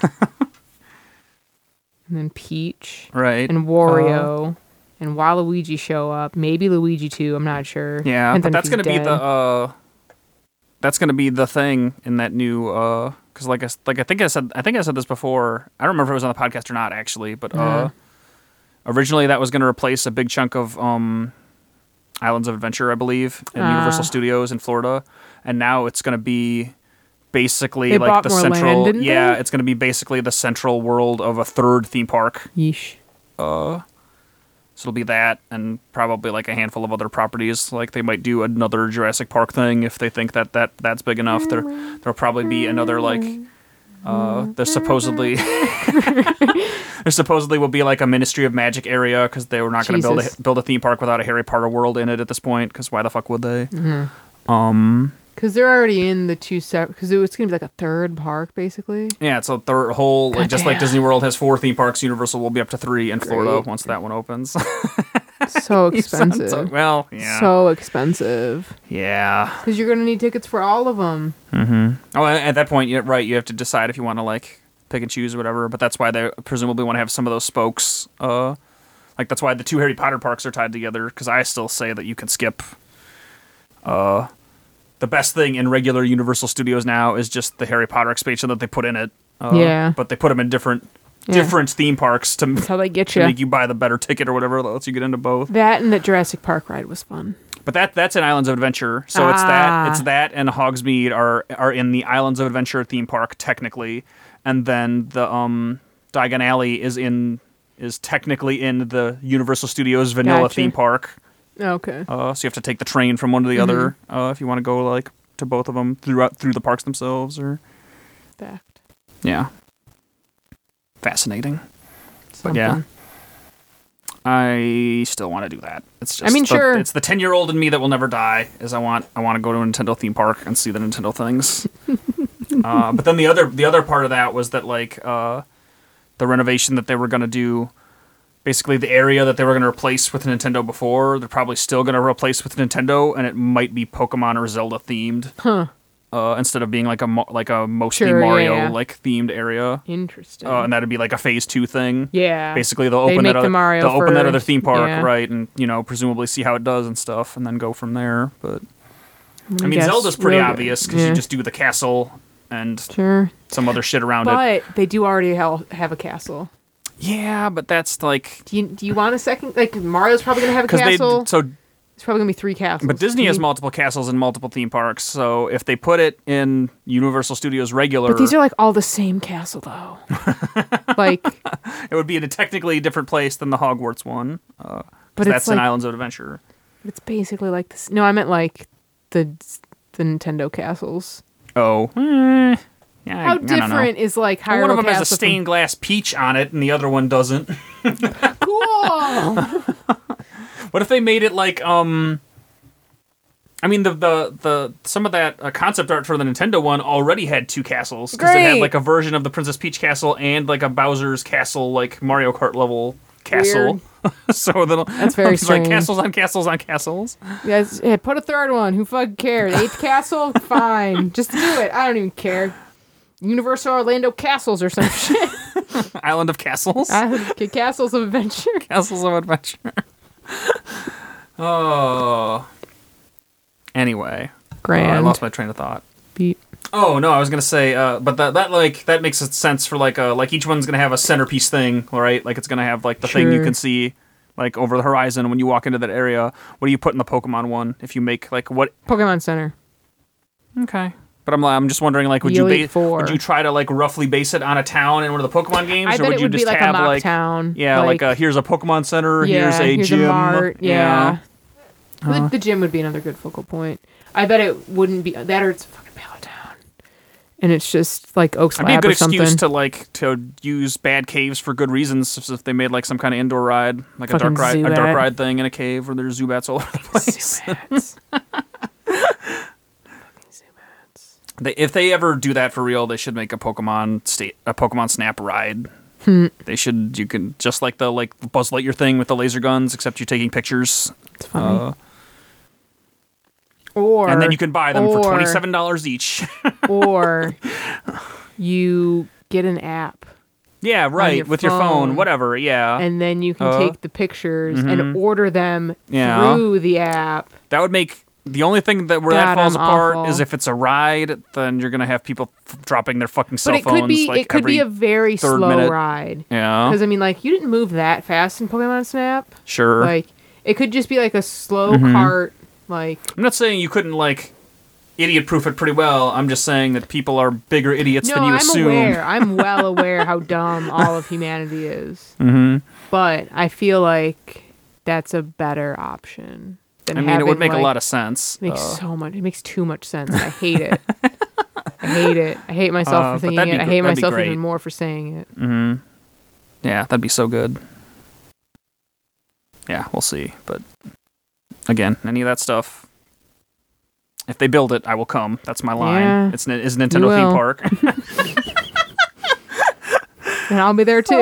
And then Peach Right. and Wario and Waluigi show up. Maybe Luigi too. I'm not sure. Yeah, Depends but on if that's he's gonna be dead. that's gonna be the thing in that new because I think I said this before. I don't remember if it was on the podcast or not actually, but originally that was gonna replace a big chunk of Islands of Adventure, I believe, in Universal Studios in Florida, and now it's gonna be basically They like bought the more central. land, didn't yeah, they? it's gonna be basically the central world of a third theme park. Yeesh. So it'll be that, and probably like a handful of other properties. Like they might do another Jurassic Park thing if they think that's big enough. There'll probably be another like. There's supposedly there supposedly will be like a Ministry of Magic area because they were not going to Jesus. build a theme park without a Harry Potter world in it at this point. Because why the fuck would they? Because they're already in the two set. Because it's gonna be like a third park basically. Yeah, it's a third whole like just like Goddamn. Disney World has 4 theme parks. Universal will be up to 3 in Florida Great. once that one opens. So expensive. Well, yeah, So expensive. yeah. Because you're gonna need tickets for all of them. Oh, at that point, you're right. You have to decide if you want to like pick and choose or whatever. But that's why they presumably want to have some of those spokes. Like that's why the 2 Harry Potter parks are tied together. Because I still say that you can skip. The best thing in regular Universal Studios now is just the Harry Potter expansion that they put in it. Yeah. But they put them in different theme parks to That's how they get to you. make you buy the better ticket or whatever that lets you get into both. That and the Jurassic Park ride was fun. But that's in Islands of Adventure. So it's that and Hogsmeade are in the Islands of Adventure theme park technically, and then the Diagon Alley is in is technically in the Universal Studios vanilla Gotcha. theme park. Okay. So you have to take the train from one to the other if you want to go like to both of them through the parks themselves. Or Fact. yeah, fascinating. But Something. yeah, I still want to do that. It's just I mean, sure. It's the 10-year-old in me that will never die. Is I want to go to a Nintendo theme park and see the Nintendo things. But then the other part of that was that like the renovation that they were going to do. Basically, the area that they were going to replace with Nintendo before, they're probably still going to replace with Nintendo, and it might be Pokemon or Zelda themed, instead of being like a mostly Sure, Mario yeah. like themed area. Interesting. And that'd be like a Phase 2 thing. yeah. Basically, they'll They open make that the Mario they'll open that other first, theme park, yeah. right, and presumably see how it does and stuff, and then go from there. But I mean, guess Zelda's pretty real good. obvious because Yeah. you just do the castle and Sure. some other shit around it. But they do already have a castle. Yeah, but that's like Do you want a second? Like Mario's probably gonna have a because castle. so. It's probably gonna be 3 castles. But Disney Do has you- multiple castles and multiple theme parks, so if they put it in Universal Studios regular, But these are like all the same castle though. Like, it would be in a technically different place than the Hogwarts one. but That's it's in like Islands of Adventure. it's basically like this. No, I meant like the Nintendo castles. Oh, yeah. How I don't know. different is like Hyrule One of them has a Castle from- stained glass peach on it, and the other one doesn't. Cool. What if they made it like I mean the some of that concept art for the Nintendo one already had 2 castles because it had Great. like a version of the Princess Peach castle and like a Bowser's castle like Mario Kart level castle. So that's very like strange. castles on castles on castles. Yes, yeah, put a third one. Who fucking cares? 8th castle? Fine. Just do it. I don't even care. Universal Orlando Castles or some shit. Island of Castles. Castles of Adventure. Castles of Adventure. Oh. Anyway, Grand. I lost my train of thought. Beat. Oh no, I was gonna say, but that makes sense for like each one's gonna have a centerpiece thing, right? Like it's gonna have like the thing you Sure. can see like over the horizon when you walk into that area. What do you put in the Pokemon one? If you make like what? Pokemon Center. Okay, but I'm just wondering like would The you Elite Four. would you try to like roughly base it on a town in one of the Pokemon games, I or bet would it you would just be like have a mock like town. yeah like here's a Pokemon Center, yeah, here's a here's gym, a mart. Yeah. Uh-huh. The gym would be another good focal point. I bet it wouldn't be that, or it's fucking Pallet Town, and it's just like Oaks That'd be a Lab good or something. excuse to use bad caves for good reasons. If they made like some kind of indoor ride, like Fucking a dark Zubat. ride thing in a cave where there's Zubats all over the place. Zubats. If they ever do that for real, they should make a Pokemon Snap ride. They should. You can just like the Buzz Lightyear thing with the laser guns, except you're taking pictures. It's funny. Or And then you can buy them for or- $27 each. or you get an app, Yeah, right. your With your phone, phone. whatever. Yeah, and then you can take the pictures and order them Yeah. through the app. that would make. The only thing that God, falls I'm apart awful. is if it's a ride, then you're gonna have people dropping their fucking cell But it phones. could be like it could be every a very third slow minute. ride. Yeah, Because I mean, like you didn't move that fast in Pokemon Snap. sure. Like it could just be like a slow cart. Like I'm not saying you couldn't like idiot-proof it pretty well. I'm just saying that people are bigger idiots no, than you I'm assume. aware. I'm well aware how dumb all of humanity is. Mm-hmm. But I feel like that's a better option. Than I mean, it would having, make a like, lot of sense. It makes so much. It makes too much sense. I hate it. I hate it. I hate myself for but thinking that'd it. be I gr- hate that'd be myself great. even more for saying it. Yeah, that'd be so good. Yeah, we'll see. But again, any of that stuff. If they build it, I will come. That's my line. Yeah, It's Nintendo theme will. park. And I'll be there too.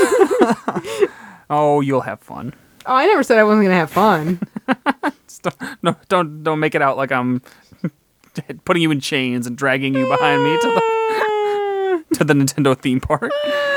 Oh, you'll have fun. Oh, I never said I wasn't gonna have fun. Don't make it out like I'm putting you in chains and dragging you behind me to the Nintendo theme park.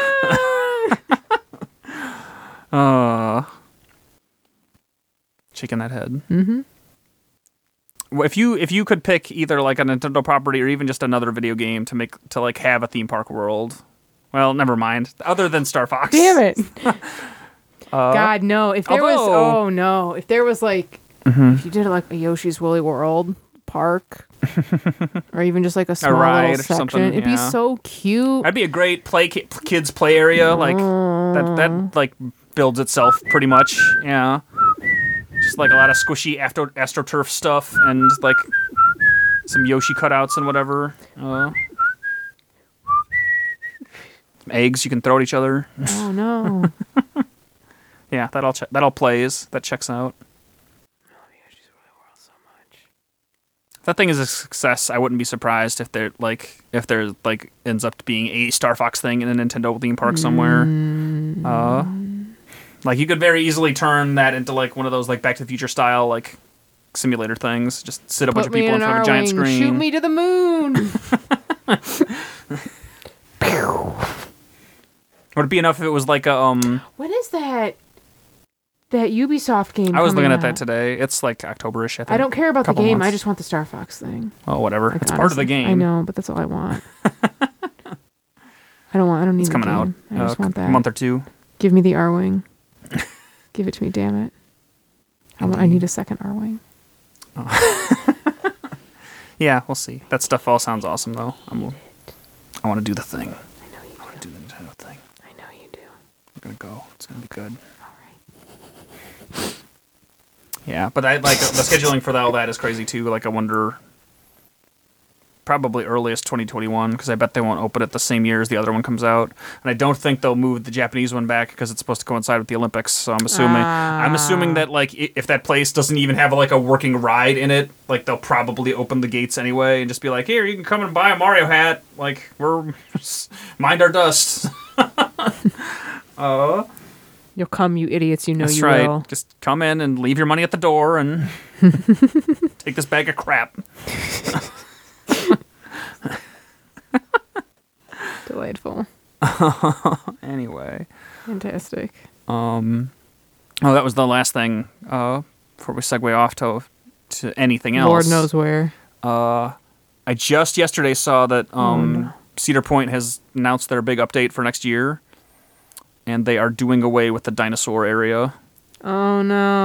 Shaking that head. Mm-hmm. If you could pick either like a Nintendo property or even just another video game to like have a theme park world, well, never mind. Other than Star Fox. Damn it. God, no. If there although- was, oh no. If there was like, if you did like a Yoshi's Woolly World, park, or even just like a small ride little or section. something, It'd be yeah. so cute. That'd be a great kids play area. Like that like builds itself pretty much. Yeah, just like a lot of squishy AstroTurf stuff and like some Yoshi cutouts and whatever. Some eggs you can throw at each other. Oh no. Yeah, that all plays. That checks out. If that thing is a success, I wouldn't be surprised if there ends up being a Star Fox thing in a Nintendo theme park somewhere. Like you could very easily turn that into like one of those like Back to the Future style like simulator things. Just sit a bunch of people in front of a giant screen. Shoot me to the moon. Would it be enough if it was like a What is that? That Ubisoft game. I was looking at out? that today. It's like October-ish, I think. I don't care about the Couple game. months. I just want the Star Fox thing. Oh, whatever. Like, it's part of the honestly, game. I know, but that's all I want. I don't need It's the coming out. game. I just want that. A month or two. Give me the R-Wing. Give it to me, damn it. I need a second R-Wing. Yeah, we'll see. That stuff all sounds awesome, though. I want to do the thing. I know you do. I want to do the Nintendo thing. I know you do. I'm going to go. It's going to be good. All right. Yeah, but I like the scheduling for all that is crazy, too. Like, I wonder... Probably earliest 2021, because I bet they won't open it the same year as the other one comes out. And I don't think they'll move the Japanese one back because it's supposed to coincide with the Olympics. So I'm assuming that like if that place doesn't even have like a working ride in it, like they'll probably open the gates anyway and just be like, here, you can come and buy a Mario hat. Like we're mind our dust. You'll come, you idiots. You know That's you right. will. Just come in and leave your money at the door and take this bag of crap. Delightful. Anyway. Fantastic. Oh, that was the last thing before we segue off to anything else. Lord knows where. I just yesterday saw that Cedar Point has announced their big update for next year, and they are doing away with the dinosaur area. Oh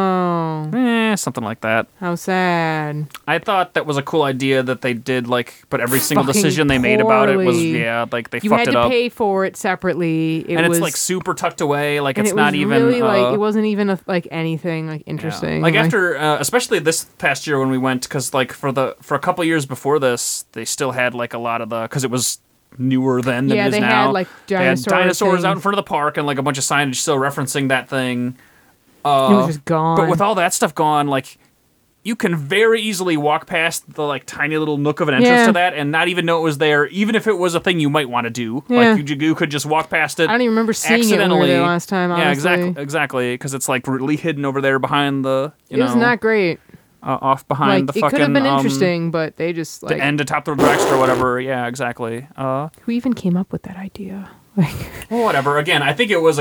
no. Something like that. How sad. I thought that was a cool idea that they did, like, but every single Fucking decision they made about it was, poorly. like, they You fucked had it to up. pay for it separately. And it's, like, super tucked away. Like, and it's it not was even... really, like, it wasn't even, like, anything, like, interesting. Like, after... especially this past year when we went, because, like, for a couple years before this, they still had, like, a lot of the... Because it was newer then than it is they now. had, like, They had dinosaurs out in front of the park and, like, a bunch of signage still referencing that thing. It was just gone. But with all that stuff gone, like... You can very easily walk past the like tiny little nook of an entrance to that and not even know it was there, even if it was a thing you might want to do. Yeah. Like you could just walk past it. I don't even remember seeing it when we were there last time, honestly. Yeah, exactly, because it's like really hidden over there behind the. It was not great. Off behind Like, the it fucking. could have been interesting, but they just like the end of Top Thrill Dragster or whatever. Yeah, exactly. Who even came up with that idea? Like, well, whatever. Again, I think it was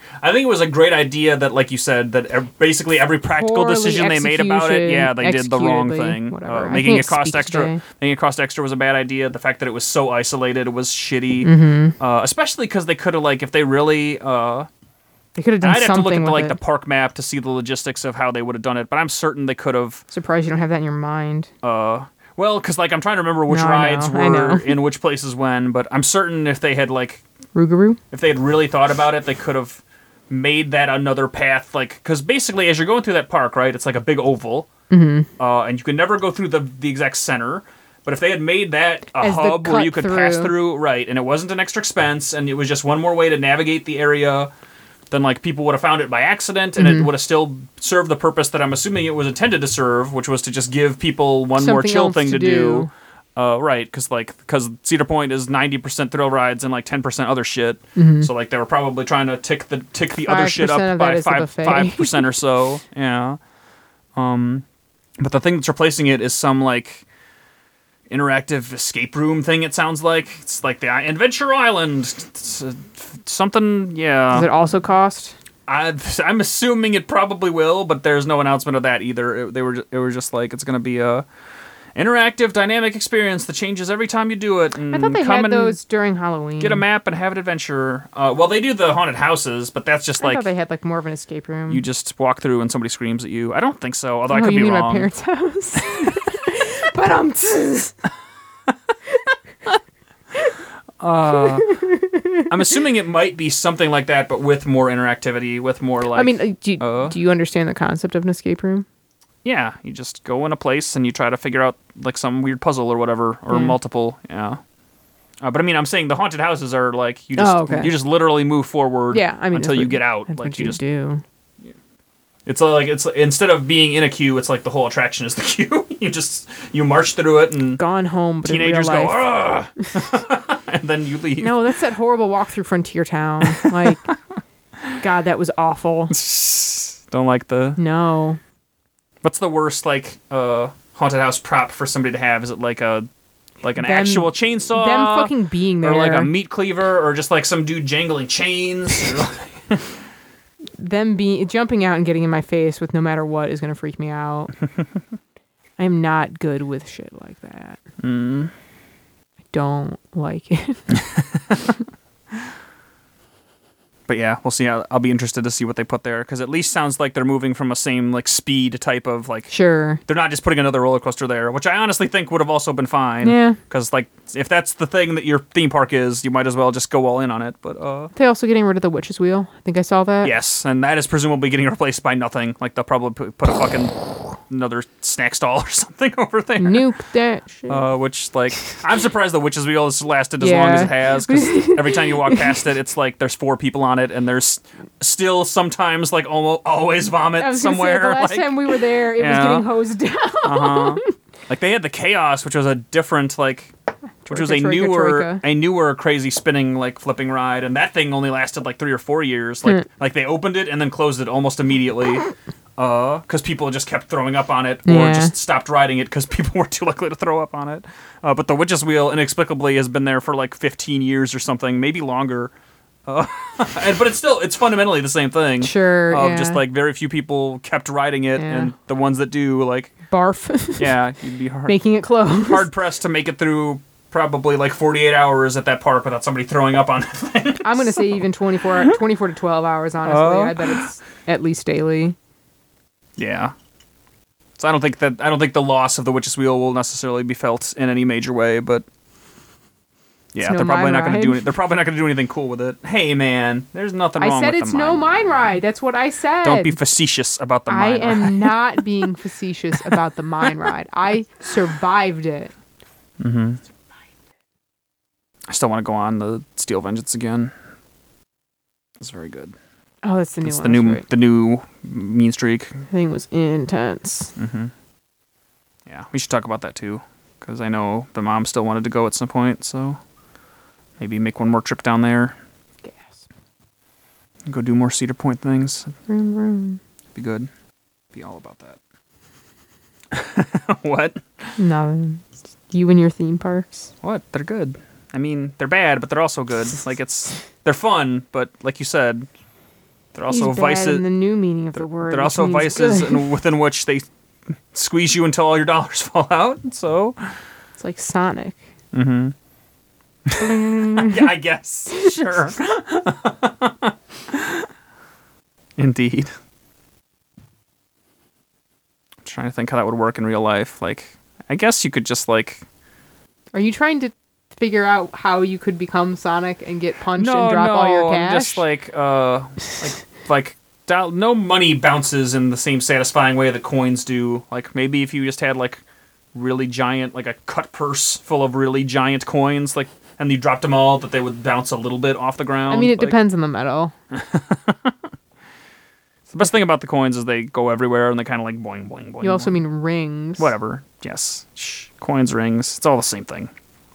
a great idea that, like you said, that basically every practical decision they made about it, they did the wrong thing. Making it cost extra was a bad idea. The fact that it was so isolated, it was shitty. Mm-hmm. Especially because they could have, like, if they really, they could have done I'd have to look something at with the park map to see the logistics of how they would have done it. But I'm certain they could have. Surprised you don't have that in your mind. Well, because like I'm trying to remember which rides were in which places when, but I'm certain if they had like. Rougarou? If they had really thought about it, they could have made that another path, like, because basically as you're going through that park, right, it's like a big oval, and you can never go through the exact center, but if they had made that a hub where you could pass through, right, and it wasn't an extra expense, and it was just one more way to navigate the area, then, like, people would have found it by accident, and it would have still served the purpose that I'm assuming it was intended to serve, which was to just give people one more chill thing to do. Right, because Cedar Point is 90% thrill rides and like 10% other shit. So like they were probably trying to tick the other shit up by 5% or so. Yeah. But the thing that's replacing it is some like interactive escape room thing. It sounds like it's like the Adventure Island. Something. Yeah. Does it also cost? I'm assuming it probably will, but there's no announcement of that either. It were just like it's gonna be a interactive, dynamic experience that changes every time you do it. And I thought they had those during Halloween. Get a map and have an adventure. Well, they do the haunted houses, but that's just I thought they had like more of an escape room. You just walk through and somebody screams at you. I don't think so, although I could be wrong. My parents' house? But I'm assuming it might be something like that, but with more interactivity, with more like. I mean, do you understand the concept of an escape room? Yeah, you just go in a place and you try to figure out like some weird puzzle or whatever, or multiple. Yeah. But I mean, I'm saying the haunted houses are like you just literally move forward. Yeah, I mean, until you get out. That's Like what you just do. It's like it's instead of being in a queue, it's like the whole attraction is the queue. you march through it and Gone home, but teenagers in real go, life. "Ugh!" and then you leave. No, that's that horrible walk through Frontier Town. Like, God, that was awful. Don't like the. No. What's the worst like haunted house prop for somebody to have? Is it like an actual chainsaw? Them fucking being there. Or like a meat cleaver, or just like some dude jangling chains. Them jumping out and getting in my face with no matter what is going to freak me out. I am not good with shit like that. I don't like it. But yeah, we'll see. I'll be interested to see what they put there, because at least sounds like they're moving from a same like speed type of like. Sure. They're not just putting another roller coaster there, which I honestly think would have also been fine. Yeah. Because like if that's the thing that your theme park is, you might as well just go all in on it. But They also getting rid of the witch's wheel. I think I saw that. yes, and that is presumably getting replaced by nothing. Like they'll probably put a fucking another snack stall or something over there. Nuke that shit. Which like I'm surprised the witch's wheel has lasted as long as it has, because every time you walk past it, it's like there's 4 people on it, and there's still sometimes like almost always vomit I was gonna somewhere. Say, the last like, time we were there, it was getting hosed down. Like they had the chaos, which was a different like. Which was a newer crazy spinning like flipping ride, and that thing only lasted like 3 or 4 years. Like they opened it and then closed it almost immediately, because people just kept throwing up on it, or just stopped riding it because people were too likely to throw up on it. But the witch's wheel inexplicably has been there for like 15 years or something, maybe longer. But it's fundamentally the same thing. Sure. Just like very few people kept riding it, and the ones that do like barf. Yeah, you'd be making it close. Hard pressed to make it through. Probably like 48 hours at that park without somebody throwing up on the thing. I'm going to say even 24 to 12 hours, honestly. I bet it's at least daily. Yeah. So I don't think the loss of the witch's wheel will necessarily be felt in any major way, but yeah, they're probably not going to do it. They're probably not going to do anything cool with it. Hey man, there's nothing wrong with the mine. I said it's no mine ride. That's what I said. Don't be facetious about the mine ride. I am not being facetious about the mine ride. I survived it. Mm-hmm. I still want to go on the Steel Vengeance again. It's very good. Oh, that's the new one. The new Mean Streak. I think it was intense. Mm-hmm. Yeah, we should talk about that too, because I know the mom still wanted to go at some point, so maybe make one more trip down there. Gas. Go do more Cedar Point things. Vroom, vroom. Be good. Be all about that. What? Nothing. You and your theme parks. What? They're good. I mean, they're bad, but they're also good. Like they're fun, but like you said, they're also vices. In the new meaning of the word. They're also vices within which they squeeze you until all your dollars fall out. So it's like Sonic. Mm-hmm. Yeah, I guess. Sure. Indeed. I'm trying to think how that would work in real life. Like, I guess you could just like. Are you trying to figure out how you could become Sonic and get punched and drop all your cash? I'm just like no money bounces in the same satisfying way that coins do. Like maybe if you just had like really giant, like a cut purse full of really giant coins, like, and you dropped them all, that they would bounce a little bit off the ground. I mean, it depends on the metal. The best thing about the coins is they go everywhere and they kind of like boing, boing, boing. You also boing. mean rings. Whatever. Yes. Shh. Coins, rings. It's all the same thing.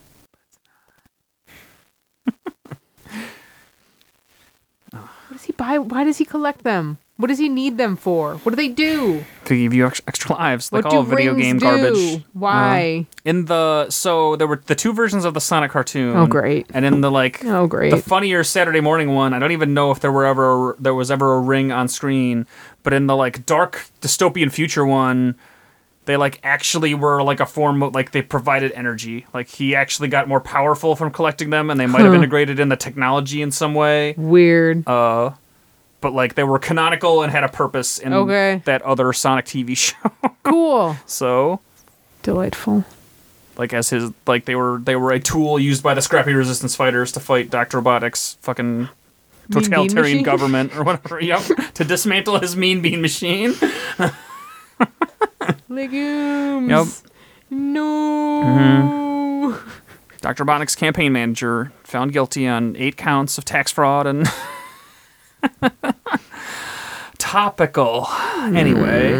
What does he buy? Why does he collect them? What does he need them for? What do they do? To give you extra lives, like what all do video rings game do? garbage. Why? So there were the 2 versions of the Sonic cartoon. Oh, great! And in the the funnier Saturday morning one, I don't even know if there was ever a ring on screen. But in the like dark dystopian future one, they like actually were like a form of like they provided energy. Like he actually got more powerful from collecting them, and they might have integrated in the technology in some way. Weird. But like they were canonical and had a purpose in that other Sonic TV show. Cool. So Delightful. Like as his, like they were a tool used by the scrappy resistance fighters to fight Dr. Robotnik's fucking totalitarian machine? government or whatever. Yep, to dismantle his mean bean machine. Legumes. Yep. No. Dr. Robotnik's campaign manager found guilty on 8 counts of tax fraud and topical. Anyway,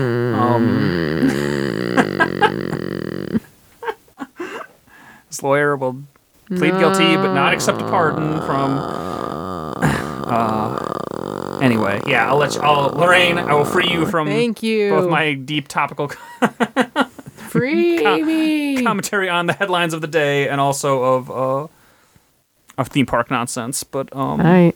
his lawyer will plead guilty but not accept a pardon from. Anyway, yeah, Lorraine, I will free you from Thank you. both my deep topical Free me. commentary on the headlines of the day and also of theme park nonsense. But All right.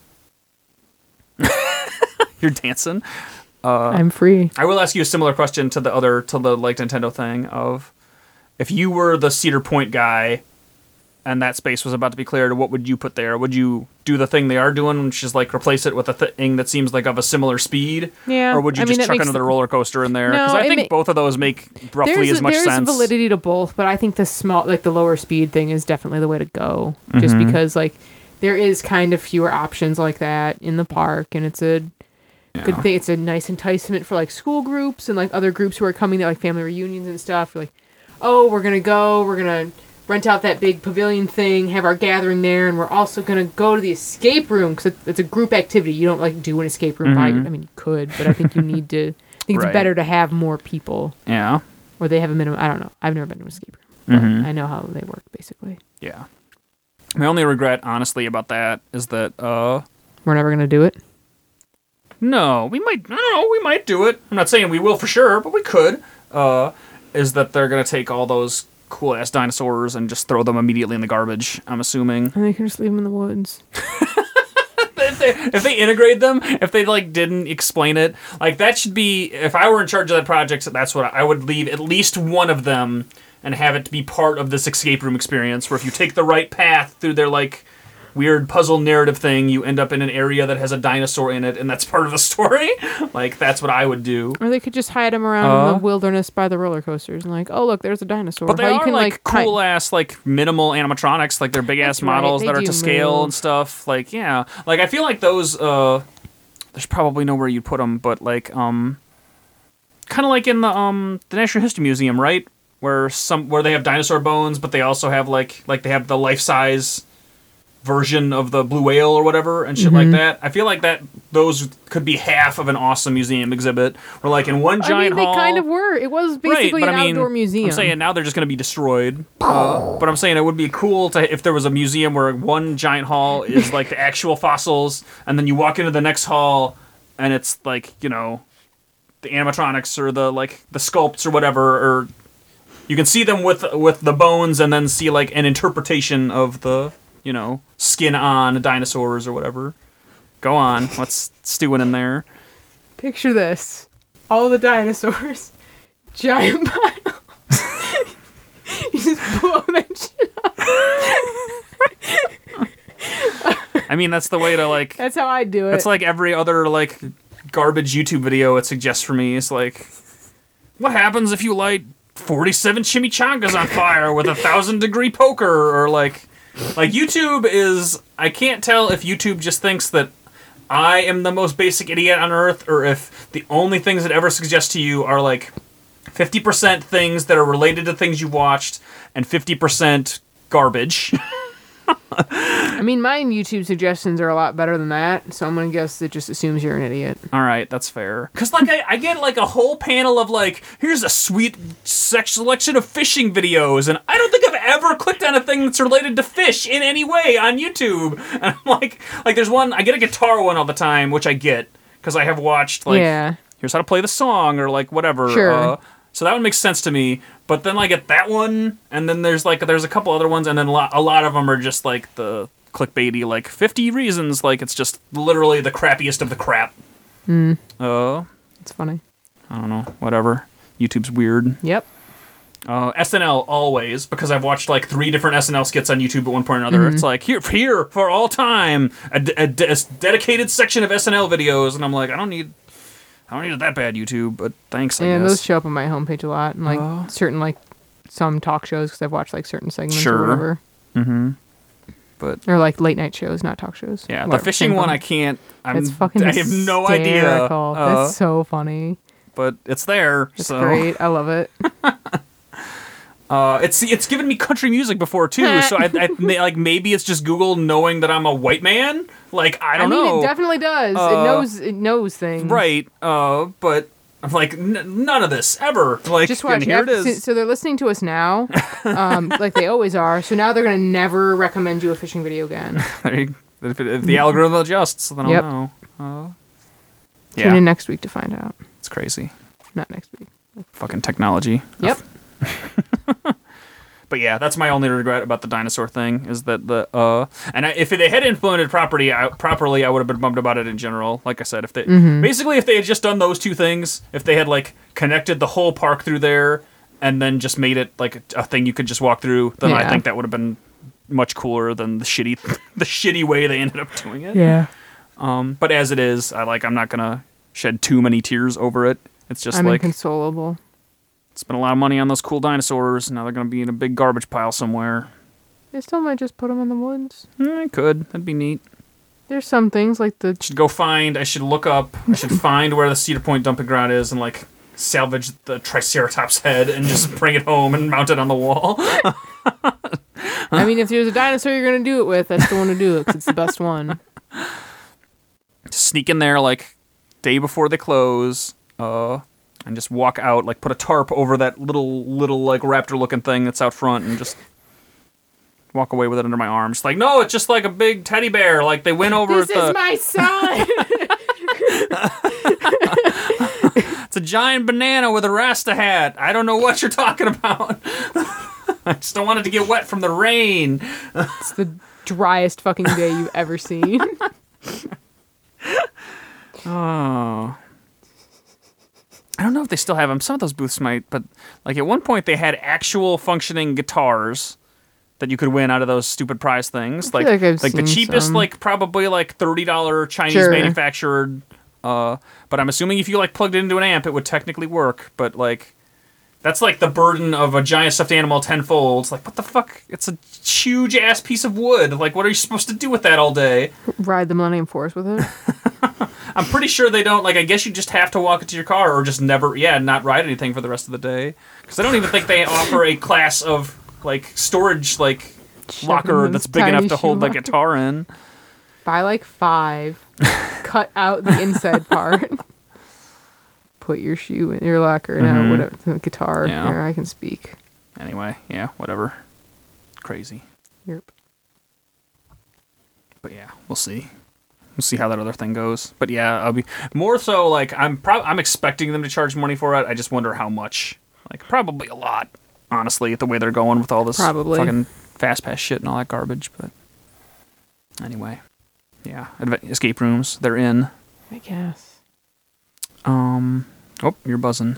you're dancing. I'm free. I will ask you a similar question to the like Nintendo thing of if you were the Cedar Point guy and that space was about to be cleared, what would you put there? Would you do the thing they are doing, which is like replace it with a thing that seems like of a similar speed? Yeah. Or would you just chuck another roller coaster in there? Because No, I think both of those make roughly as much sense. There's validity to both, but I think the lower speed thing is definitely the way to go. Just because like there is kind of fewer options like that in the park, and it's a good thing. It's a nice enticement for like school groups and like other groups who are coming to like family reunions and stuff. You're like, oh, we're gonna rent out that big pavilion thing, have our gathering there, and we're also gonna go to the escape room because it's a group activity. You don't like do an escape room by. I mean, you could, but I think you need to. I think it's better to have more people. Yeah. Or they have a minimum. I don't know. I've never been to an escape room, but I know how they work basically. Yeah. My only regret, honestly, about that is that We're never gonna do it. no, we might. I don't know. We might do it. I'm not saying we will for sure, but we could. Is that they're gonna take all those cool ass dinosaurs and just throw them immediately in the garbage? I'm assuming. And they can just leave them in the woods. If they integrate them, if they like didn't explain it, like that should be. If I were in charge of that project, that's what I would leave at least one of them and have it to be part of this escape room experience. Where if you take the right path through their like weird puzzle narrative thing, you end up in an area that has a dinosaur in it, and that's part of the story. Like, that's what I would do. Or they could just hide them around in the wilderness by the roller coasters and like, oh, look, there's a dinosaur. But they you are can, like cool-ass, like, minimal animatronics. Like, they're big-ass models that are to scale and stuff. Like, yeah. Like, I feel like those, there's probably nowhere you'd put them, but, like, kind of like in the Natural History Museum, right? Where they have dinosaur bones, but they also have, like they have the life-size version of the blue whale or whatever and shit like that. I feel like those could be half of an awesome museum exhibit. Where like in one giant hall, they kind of were. It was basically an outdoor museum. I'm saying now they're just going to be destroyed. But I'm saying it would be cool if there was a museum where one giant hall is like the actual fossils, and then you walk into the next hall and it's like, you know, the animatronics or the sculpts or whatever, or you can see them with the bones and then see like an interpretation of the, you know, skin on dinosaurs or whatever. Go on. What's stewing in there? Picture this. All the dinosaurs. Giant pile. You just blow that shit up. I mean, that's the way to like... That's how I do it. It's like every other like garbage YouTube video it suggests for me. It's like, what happens if you light 47 chimichangas on fire with 1,000-degree poker? Or like YouTube is, I can't tell if YouTube just thinks that I am the most basic idiot on earth, or if the only things it ever suggests to you are like 50% things that are related to things you've watched and 50% garbage. I mean, my YouTube suggestions are a lot better than that, so I'm gonna guess it just assumes you're an idiot. All right, that's fair. Because, like, I get, like, a whole panel of, like, here's a sweet selection of fishing videos, and I don't think I've ever clicked on a thing that's related to fish in any way on YouTube. And I'm like, there's one, I get a guitar one all the time, which I get, because I have watched, like, here's how to play the song, or, like, whatever. Sure. So that one makes sense to me, but then I get that one, and then there's a couple other ones, and then a lot of them are just, like, the clickbaity, like 50 reasons, like it's just literally the crappiest of the crap. It's funny. I don't know, whatever. YouTube's weird. Yep. SNL always, because I've watched like 3 different SNL skits on YouTube at one point or another. It's like here for all time, a dedicated section of SNL videos, and I'm like, I don't need it that bad, YouTube, but thanks. I guess. Those show up on my homepage a lot, and like certain like some talk shows because I've watched like certain segments Sure. or whatever. Mm-hmm. But Or like late night shows, not talk shows. yeah, Whatever, the fishing same one thing. I can't. It's fucking I have no idea. hysterical. That's so funny. But it's there. It's so great. I love it. it's given me country music before too. So I like maybe it's just Google knowing that I'm a white man. Like I don't know. It definitely does. It knows things. Right. But I'm like none of this ever. Like Just watch. and here it is. So they're listening to us now, like they always are. So now they're gonna never recommend you a fishing video again. If the algorithm adjusts, then Yep. I'll know. Tune Yeah, in next week to find out. it's crazy. Not next week. Fucking technology. Yep. But yeah, that's my only regret about the dinosaur thing is that if they had implemented properly, I would have been bummed about it in general. Like I said, if they basically if they had just done those two things, if they had like connected the whole park through there and then just made it like a thing you could just walk through, then I Yeah. think that would have been much cooler than the shitty way they ended up doing it. Yeah. But as it is, I'm not gonna shed too many tears over it. It's just I'm like inconsolable. spent a lot of money on those cool dinosaurs. Now they're gonna be in a big garbage pile somewhere. They still might just put them in the woods. I could. That'd be neat. There's some things like the I should look up. I should find where the Cedar Point dumping ground is and like salvage the Triceratops head and just bring it home and mount it on the wall. I mean, if there's a dinosaur you're gonna do it with, that's the one to do it 'cause it's the best one. Just sneak in there like day before they close, and just walk out. Like put a tarp over that little like raptor looking thing that's out front and just walk away with it under my arm. Just like, no, it's just like a big teddy bear. Like they went over This at the. is my son. It's a giant banana with a Rasta hat. I don't know what you're talking about. I just don't want it to get wet from the rain. It's the driest fucking day you've ever seen. Oh. I don't know if they still have them. Some of those booths might, but like at one point they had actual functioning guitars that you could win out of those stupid prize things. feel like I've the seen cheapest, some. like probably like $30 Chinese Sure. manufactured. But I'm assuming if you like plugged it into an amp, it would technically work. But like, that's like the burden of a giant stuffed animal tenfold. It's like, what the fuck? It's a huge ass piece of wood. Like, what are you supposed to do with that all day? Ride the Millennium Force with it. I'm pretty sure they don't, like, I guess you just have to walk it to your car or just never, not ride anything for the rest of the day. Because I don't even think they offer a class of, like, storage, like, locker in that's this big enough tiny to hold the shoe locker. guitar in. Buy like 5. Cut out the inside part. Put your shoe in your locker. No, whatever. The guitar. Yeah. Here, I can speak. Anyway, yeah, whatever. Crazy. Yep. But yeah, we'll see. We'll see how that other thing goes. But yeah, I'll be more so like I'm expecting them to charge money for it. I just wonder how much. Like probably a lot, honestly, the way they're going with all this Probably. fucking fast pass shit and all that garbage. But anyway, yeah, escape rooms they're in. I guess. Oh, you're buzzing.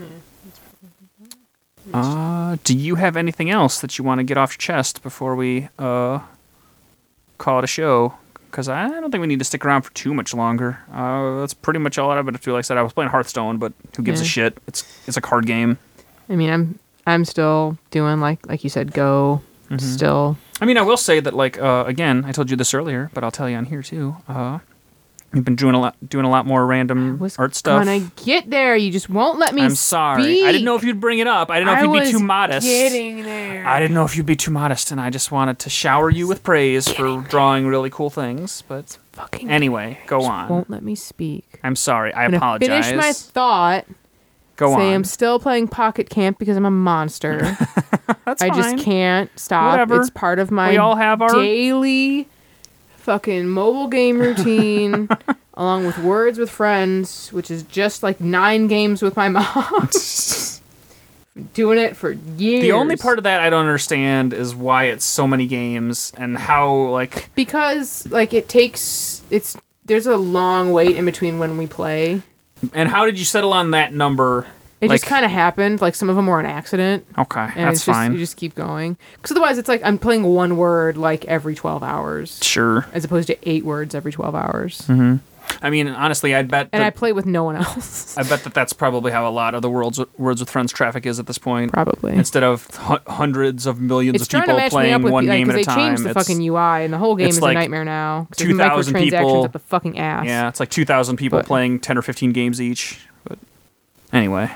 Do you have anything else that you want to get off your chest before we call it a show? Because I don't think we need to stick around for too much longer. That's pretty much all I've been up to. Like I said, I was playing Hearthstone, but who gives a Yeah. shit? It's a card game. I mean, I'm still doing like you said, Go. Still. I mean, I will say that like again, I told you this earlier, but I'll tell you on here too. We've been doing a lot more random Was art stuff. gonna get there. You just won't let me. I'm sorry. I didn't know if you'd bring it up. I didn't know if you'd be too modest. Getting there. I didn't know if you'd be too modest, and I just wanted to shower you with praise for drawing really cool things. But Fucking anyway, go on. won't let me speak. I'm sorry. I I'm gonna apologize. finish my thought. Go Say on. I'm still playing Pocket Camp because I'm a monster. That's I fine. just can't stop. Whatever. It's part of my We all have our- daily fucking mobile game routine, along with Words with Friends, which is just like 9 games with my mom. Doing it for years. The only part of that I don't understand is why it's so many games and how like because like there's a long wait in between when we play. and how did you settle on that number? It Like- just kind of happened. Like some of them were an accident. Okay, And that's it's just, fine. You just keep going. Because otherwise, it's like I'm playing one word like every 12 hours, Sure. as opposed to 8 words every 12 hours. Mm-hmm. I mean, honestly, I'd bet. And I play with no one else. I bet that's probably how a lot of the Words with Friends traffic is at this point. Probably. Instead of hundreds of millions of people playing one game at a time. They changed the fucking UI, and the whole game is like a nightmare now. 2,000 people up the fucking ass. Yeah, it's like 2,000 people playing 10 or 15 games each. But anyway.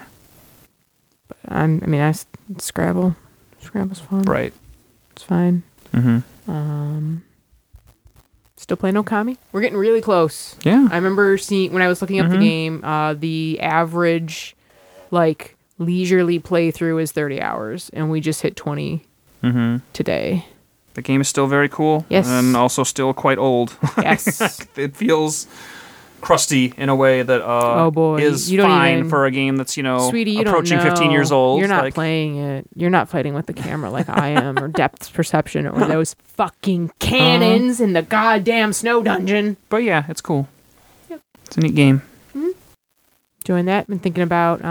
Scrabble. Scrabble's fun. Right. It's fine. Mm-hmm. Still playing Okami. We're getting really close. Yeah. I remember seeing when I was looking up the game, the average, like, leisurely playthrough is 30 hours, and we just hit 20 today. The game is still very cool. Yes. And also still quite old. Yes. It feels crusty in a way that is fine for a game that's, Sweetie, you approaching don't know. 15 years old. You're not playing it. You're not fighting with the camera like I am, or depth perception, or those fucking cannons in the goddamn snow dungeon. But yeah, it's cool. Yep. It's a neat game. Enjoying that. Been thinking about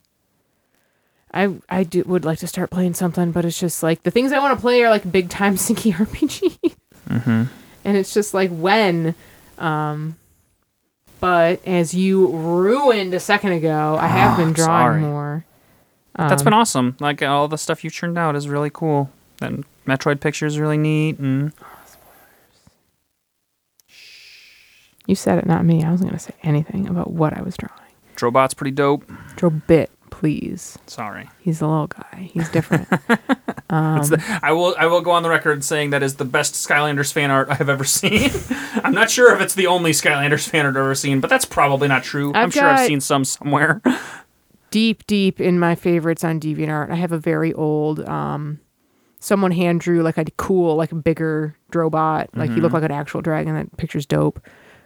would like to start playing something, but it's just like the things I want to play are like big time sinky RPG. And it's just like when but as you ruined a second ago, I have been drawing more. That's been awesome. Like, all the stuff you churned out is really cool. And Metroid picture is really neat. And you said it, not me. I wasn't going to say anything about what I was drawing. Drobot's pretty dope. Drobit, please. Sorry. He's a little guy. He's different. I will go on the record saying that is the best Skylanders fan art I have ever seen. I'm not sure if it's the only Skylanders fan art I've ever seen, but that's probably not true. I'm sure I've seen some somewhere. Deep in my favorites on DeviantArt, I have a very old, someone hand drew like a cool, like a bigger Drobot. Like he looked like an actual dragon. That picture's dope.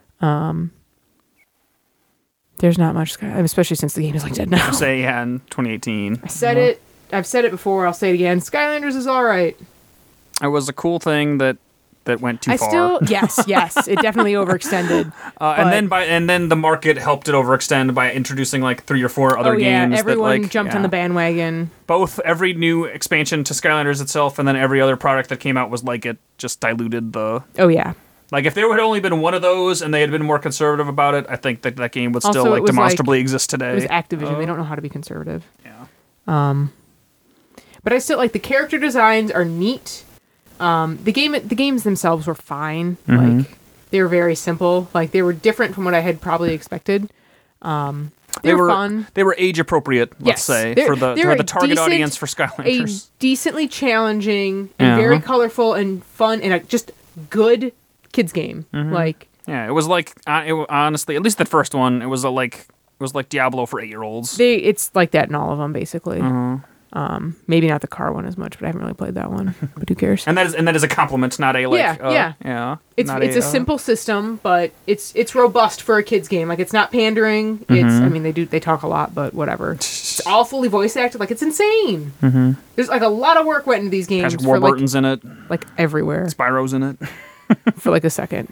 There's not much, especially since the game is like dead now. In 2018. I said it. I've said it before. I'll say it again. Skylanders is all right. It was a cool thing that went too far. Yes, it definitely overextended. And then the market helped it overextend by introducing like 3 or 4 other games. Everyone jumped on the bandwagon. Both every new expansion to Skylanders itself, and then every other product that came out was like it just diluted the. Oh yeah. Like, if there had only been one of those and they had been more conservative about it, I think that game would still, like, demonstrably exist today. It was Activision. They don't know how to be conservative. Yeah. But I still, like, the character designs are neat. The games themselves were fine. Like, they were very simple. Like, they were different from what I had probably expected. They were fun. They were age appropriate, let's say, for the target audience for Skylanders. A decently challenging and very colorful and fun and just good kids game. Like, yeah, it was like honestly, at least the first one, it was like Diablo for 8-year-olds. It's like that in all of them, basically. Maybe not the car one as much, but I haven't really played that one. But who cares? And that is a compliment, not a like. Yeah. It's a simple system, but it's robust for a kids game. Like, it's not pandering. It's they talk a lot, but whatever. It's all fully voice acted. Like, it's insane. There's like a lot of work went into these games. Patrick Warburton's in it. Like everywhere. Spyro's in it. For like a second.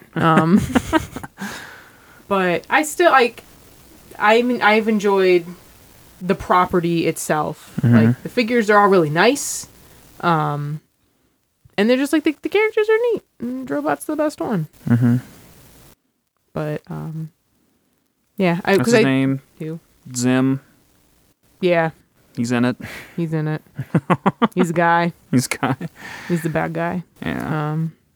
But I still like. I've enjoyed the property itself. Like, the figures are all really nice. And they're just like the characters are neat. And Drobot's the best one. But yeah. What's his name? Who? Zim. Yeah. He's in it. He's in it. He's a guy. He's a guy. He's the bad guy. Yeah.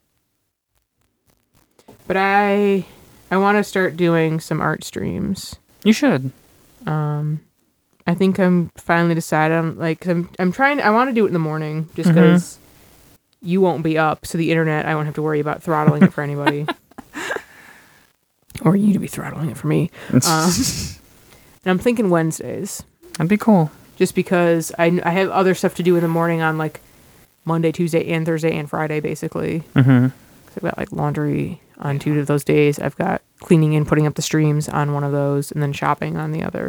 But I want to start doing some art streams. You should. I think I'm finally decided on, like, I'm trying. I want to do it in the morning just because you won't be up, so the internet, I won't have to worry about throttling it for anybody, or you to be throttling it for me. And I'm thinking Wednesdays. That'd be cool. Just because I have other stuff to do in the morning on, like, Monday, Tuesday, and Thursday, and Friday, basically. I've got, like, laundry on 2 of those days. I've got cleaning and putting up the streams on one of those, and then shopping on the other.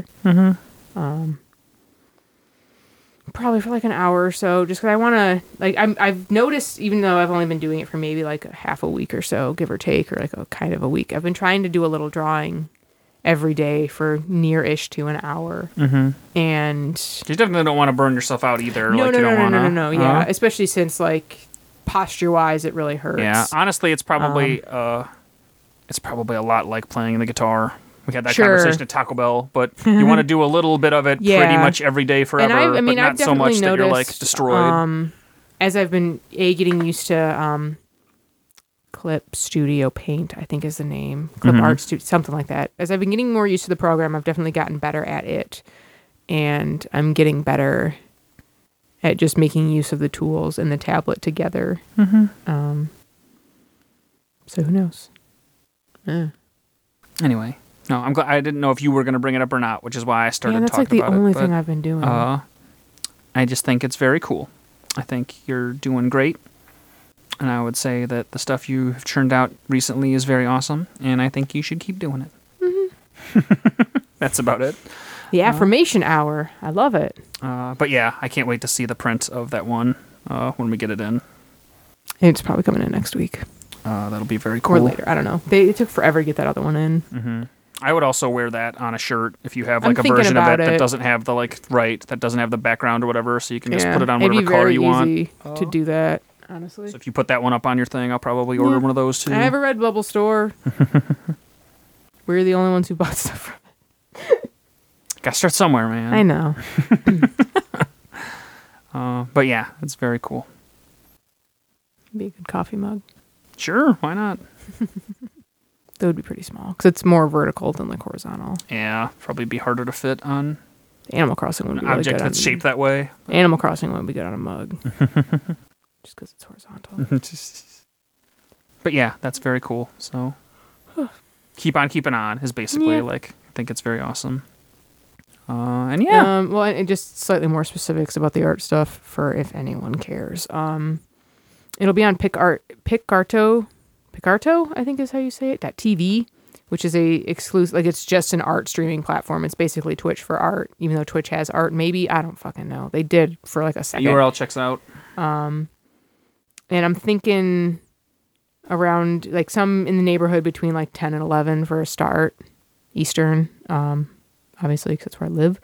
Probably for like an hour or so, just because I want to, like, I've noticed, even though I've only been doing it for maybe like a half a week or so, give or take, or like a kind of a week, I've been trying to do a little drawing every day for near-ish to an hour. And you definitely don't want to burn yourself out either. No. Yeah, especially since, like, posture-wise, it really hurts. Yeah, honestly, it's probably it's probably a lot like playing the guitar. We had that Sure. conversation at Taco Bell, but you want to do a little bit of it Yeah. pretty much every day forever, And but not I've so much definitely that you're like noticed, destroyed. As I've been getting used to Clip Studio Paint, I think is the name. Clip Art Studio, something like that. As I've been getting more used to the program, I've definitely gotten better at it. And I'm getting better at just making use of the tools and the tablet together. So who knows? Yeah. Anyway, no, I'm glad. I didn't know if you were going to bring it up or not, which is why I started That's talking like the about it. only but, thing I've been doing. I just think it's very cool. I think you're doing great. And I would say that the stuff you have churned out recently is very awesome, and I think you should keep doing it. That's about it. The affirmation hour. I love it. But yeah, I can't wait to see the print of that one when we get it in. It's probably coming in next week. That'll be very cool. Or later. I don't know. It took forever to get that other one in. I would also wear that on a shirt if you have I'm like a thinking version of about it that it. doesn't have the that doesn't have the background or whatever, so you can just Yeah. put it on It'd whatever be car very you want. easy to do that, honestly. So if you put that one up on your thing, I'll probably order one of those too. I have a Redbubble store. We're the only ones who bought stuff from it. Gotta start somewhere, man. I know. But yeah, it's very cool. Be a good coffee mug. Sure, why not? That would be pretty small because it's more vertical than like horizontal. Yeah, probably be harder to fit on Animal Crossing would an be really object good that's on shaped that way. Animal Crossing would be good on a mug. Just because it's horizontal. But yeah, that's very cool. So keep on keeping on is basically Yeah. like, I think it's very awesome. And yeah, Well, and just slightly more specifics about the art stuff for if anyone cares. It'll be on Picarto, I think is how you say it, .tv, which is a exclusive, like it's just an art streaming platform. It's basically Twitch for art, even though Twitch has art. Maybe, I don't fucking know. They did for like a second. URL checks out. And I'm thinking around like some in the neighborhood between like 10 and 11 for a start, Eastern, obviously because that's where I live.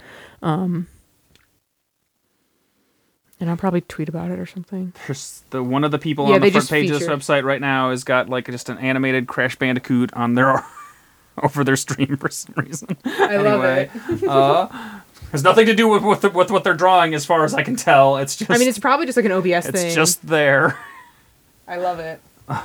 And I'll probably tweet about it or something. There's one of the people Yeah, on the they front just page of this featured- website right now has got like just an animated Crash Bandicoot on their over their stream for some reason. I love it. Has nothing to do with what they're drawing, as far as I can tell. It's just. I mean, it's probably just like an OBS thing. It's just there. I love it.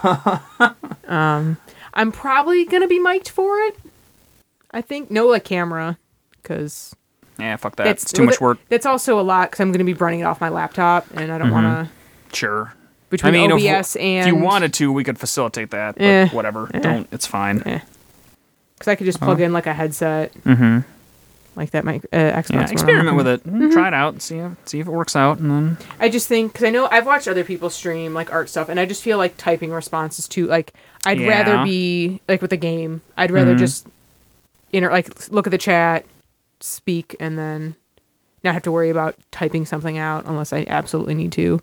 I'm probably gonna be mic'd for it. I think no, like camera, because Yeah, fuck that. It's too much work. That's also a lot because I'm gonna be running it off my laptop, and I don't want to. Sure. Between I mean, OBS and if you wanted to, we could facilitate that. But Eh. whatever. Don't. It's fine. because I could just plug in like a headset, like that. My Xbox. Yeah, one experiment on. with it. Try it out. And see if it works out, and then. I just think because I know I've watched other people stream like art stuff, and I just feel like typing responses too. Like I'd Yeah. rather be like with a game. I'd rather just like look at the chat, speak, and then not have to worry about typing something out unless I absolutely need to.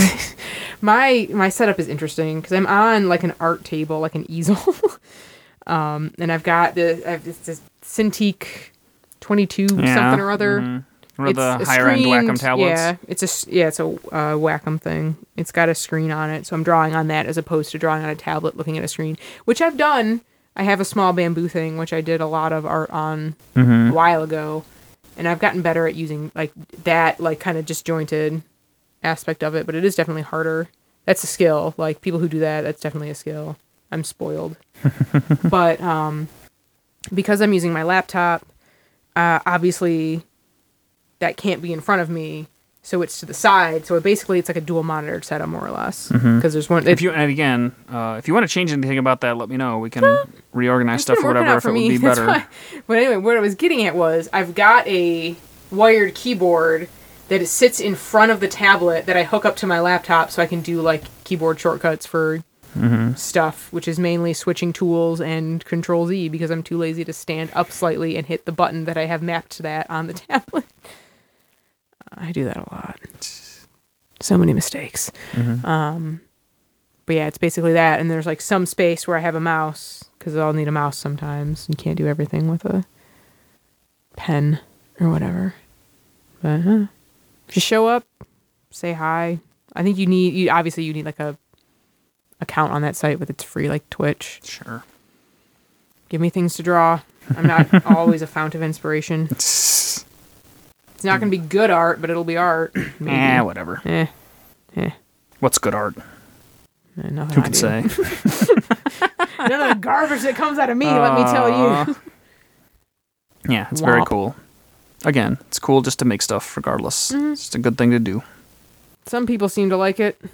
My setup is interesting because I'm on like an art table, like an easel, and I've got this Cintiq 22 something or other. One of the higher end Wacom tablets. Yeah, it's a Wacom thing. It's got a screen on it, so I'm drawing on that as opposed to drawing on a tablet looking at a screen, which I've done. I have a small bamboo thing, which I did a lot of art on a while ago, and I've gotten better at using like that, like kind of disjointed aspect of it. But it is definitely harder. That's a skill. Like people who do that, that's definitely a skill. I'm spoiled, but because I'm using my laptop, obviously that can't be in front of me, so it's to the side. So basically, it's like a dual monitored setup, more or less. Because there's one. If you want to change anything about that, let me know. We can reorganize stuff or whatever if it would be better. But anyway, what I was getting at was I've got a wired keyboard that it sits in front of the tablet that I hook up to my laptop so I can do like keyboard shortcuts for stuff, which is mainly switching tools and Control Z because I'm too lazy to stand up slightly and hit the button that I have mapped to that on the tablet. I do that a lot. So many mistakes. But yeah, it's basically that. And there's like some space where I have a mouse because I'll need a mouse sometimes. You can't do everything with a pen or whatever. But if you show up, say hi. I think you need like a account on that site, but it's free like Twitch. Sure. Give me things to draw. I'm not always a fount of inspiration. It's not going to be good art, but it'll be art. Maybe. Whatever. Eh. What's good art? Nothing Who I can do. say? None of the garbage that comes out of me, let me tell you. Yeah, it's very Womp. cool. Again, it's cool just to make stuff regardless. Mm-hmm. It's just a good thing to do. Some people seem to like it.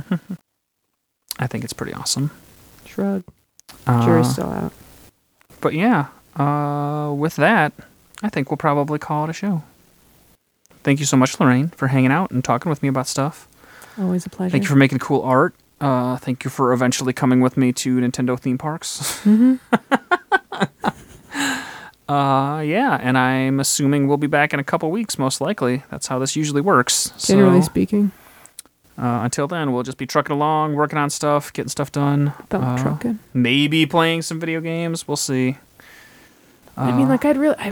I think it's pretty awesome. Shrug. Jury's still out. But yeah, with that, I think we'll probably call it a show. Thank you so much, Lorraine, for hanging out and talking with me about stuff. Always a pleasure. Thank you for making cool art. Thank you for eventually coming with me to Nintendo theme parks. Mm-hmm. Yeah, and I'm assuming we'll be back in a couple weeks, most likely. That's how this usually works. Generally So, speaking. until then, we'll just be trucking along, working on stuff, getting stuff done. Belt trucking. Maybe playing some video games. We'll see. I mean, like, I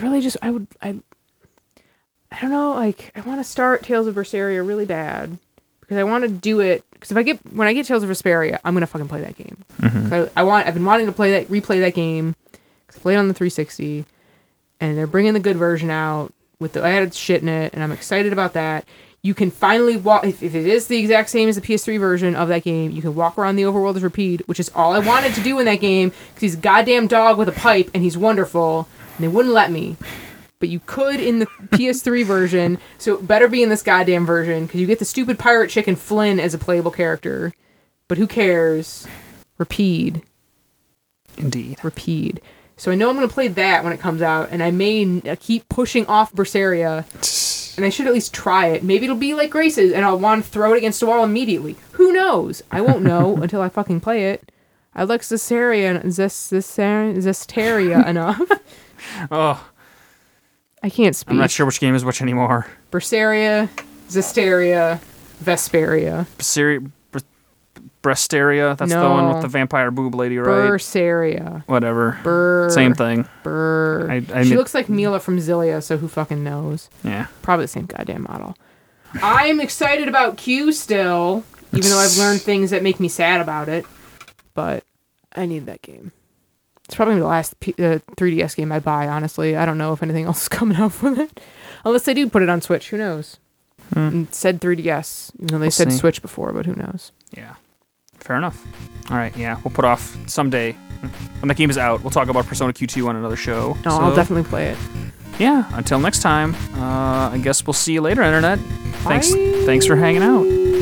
don't know, like, I want to start Tales of Berseria really bad. Because I want to do it, because when I get Tales of Vesperia, I'm going to fucking play that game. Mm-hmm. I've been wanting to replay that game, because I played it on the 360, and they're bringing the good version out with the added shit in it, and I'm excited about that. You can finally walk, if it is the exact same as the PS3 version of that game, you can walk around the overworld as Rapide, which is all I wanted to do in that game, because he's a goddamn dog with a pipe, and he's wonderful, and they wouldn't let me. But you could in the PS3 version, so it better be in this goddamn version, because you get the stupid pirate chicken Flynn as a playable character. But who cares? Rapide. Indeed. Rapide. So I know I'm going to play that when it comes out, and I may keep pushing off Berseria, and I should at least try it. Maybe it'll be like Grace's, and I'll want to throw it against a wall immediately. Who knows? I won't know until I fucking play it. I like Zestiria enough. Oh, I can't speak. I'm not sure which game is which anymore. Berseria, Zestiria, Vesperia. Bresteria, that's the one with the vampire boob lady, right? Berseria. Whatever. Same thing. She looks like Mila from Zillia, so who fucking knows? Yeah. Probably the same goddamn model. I'm excited about Q still, even though I've learned things that make me sad about it. But I need that game. It's probably the last 3DS game I buy, honestly. I don't know if anything else is coming out with it. Unless they do put it on Switch. Who knows? It said 3DS, even though they said see. Switch before, but who knows? Yeah. Fair enough. All right, yeah. We'll put off someday. When the game is out, we'll talk about Persona Q2 on another show. No, I'll definitely play it. Yeah, until next time, I guess we'll see you later, Internet. Bye. Thanks for hanging out.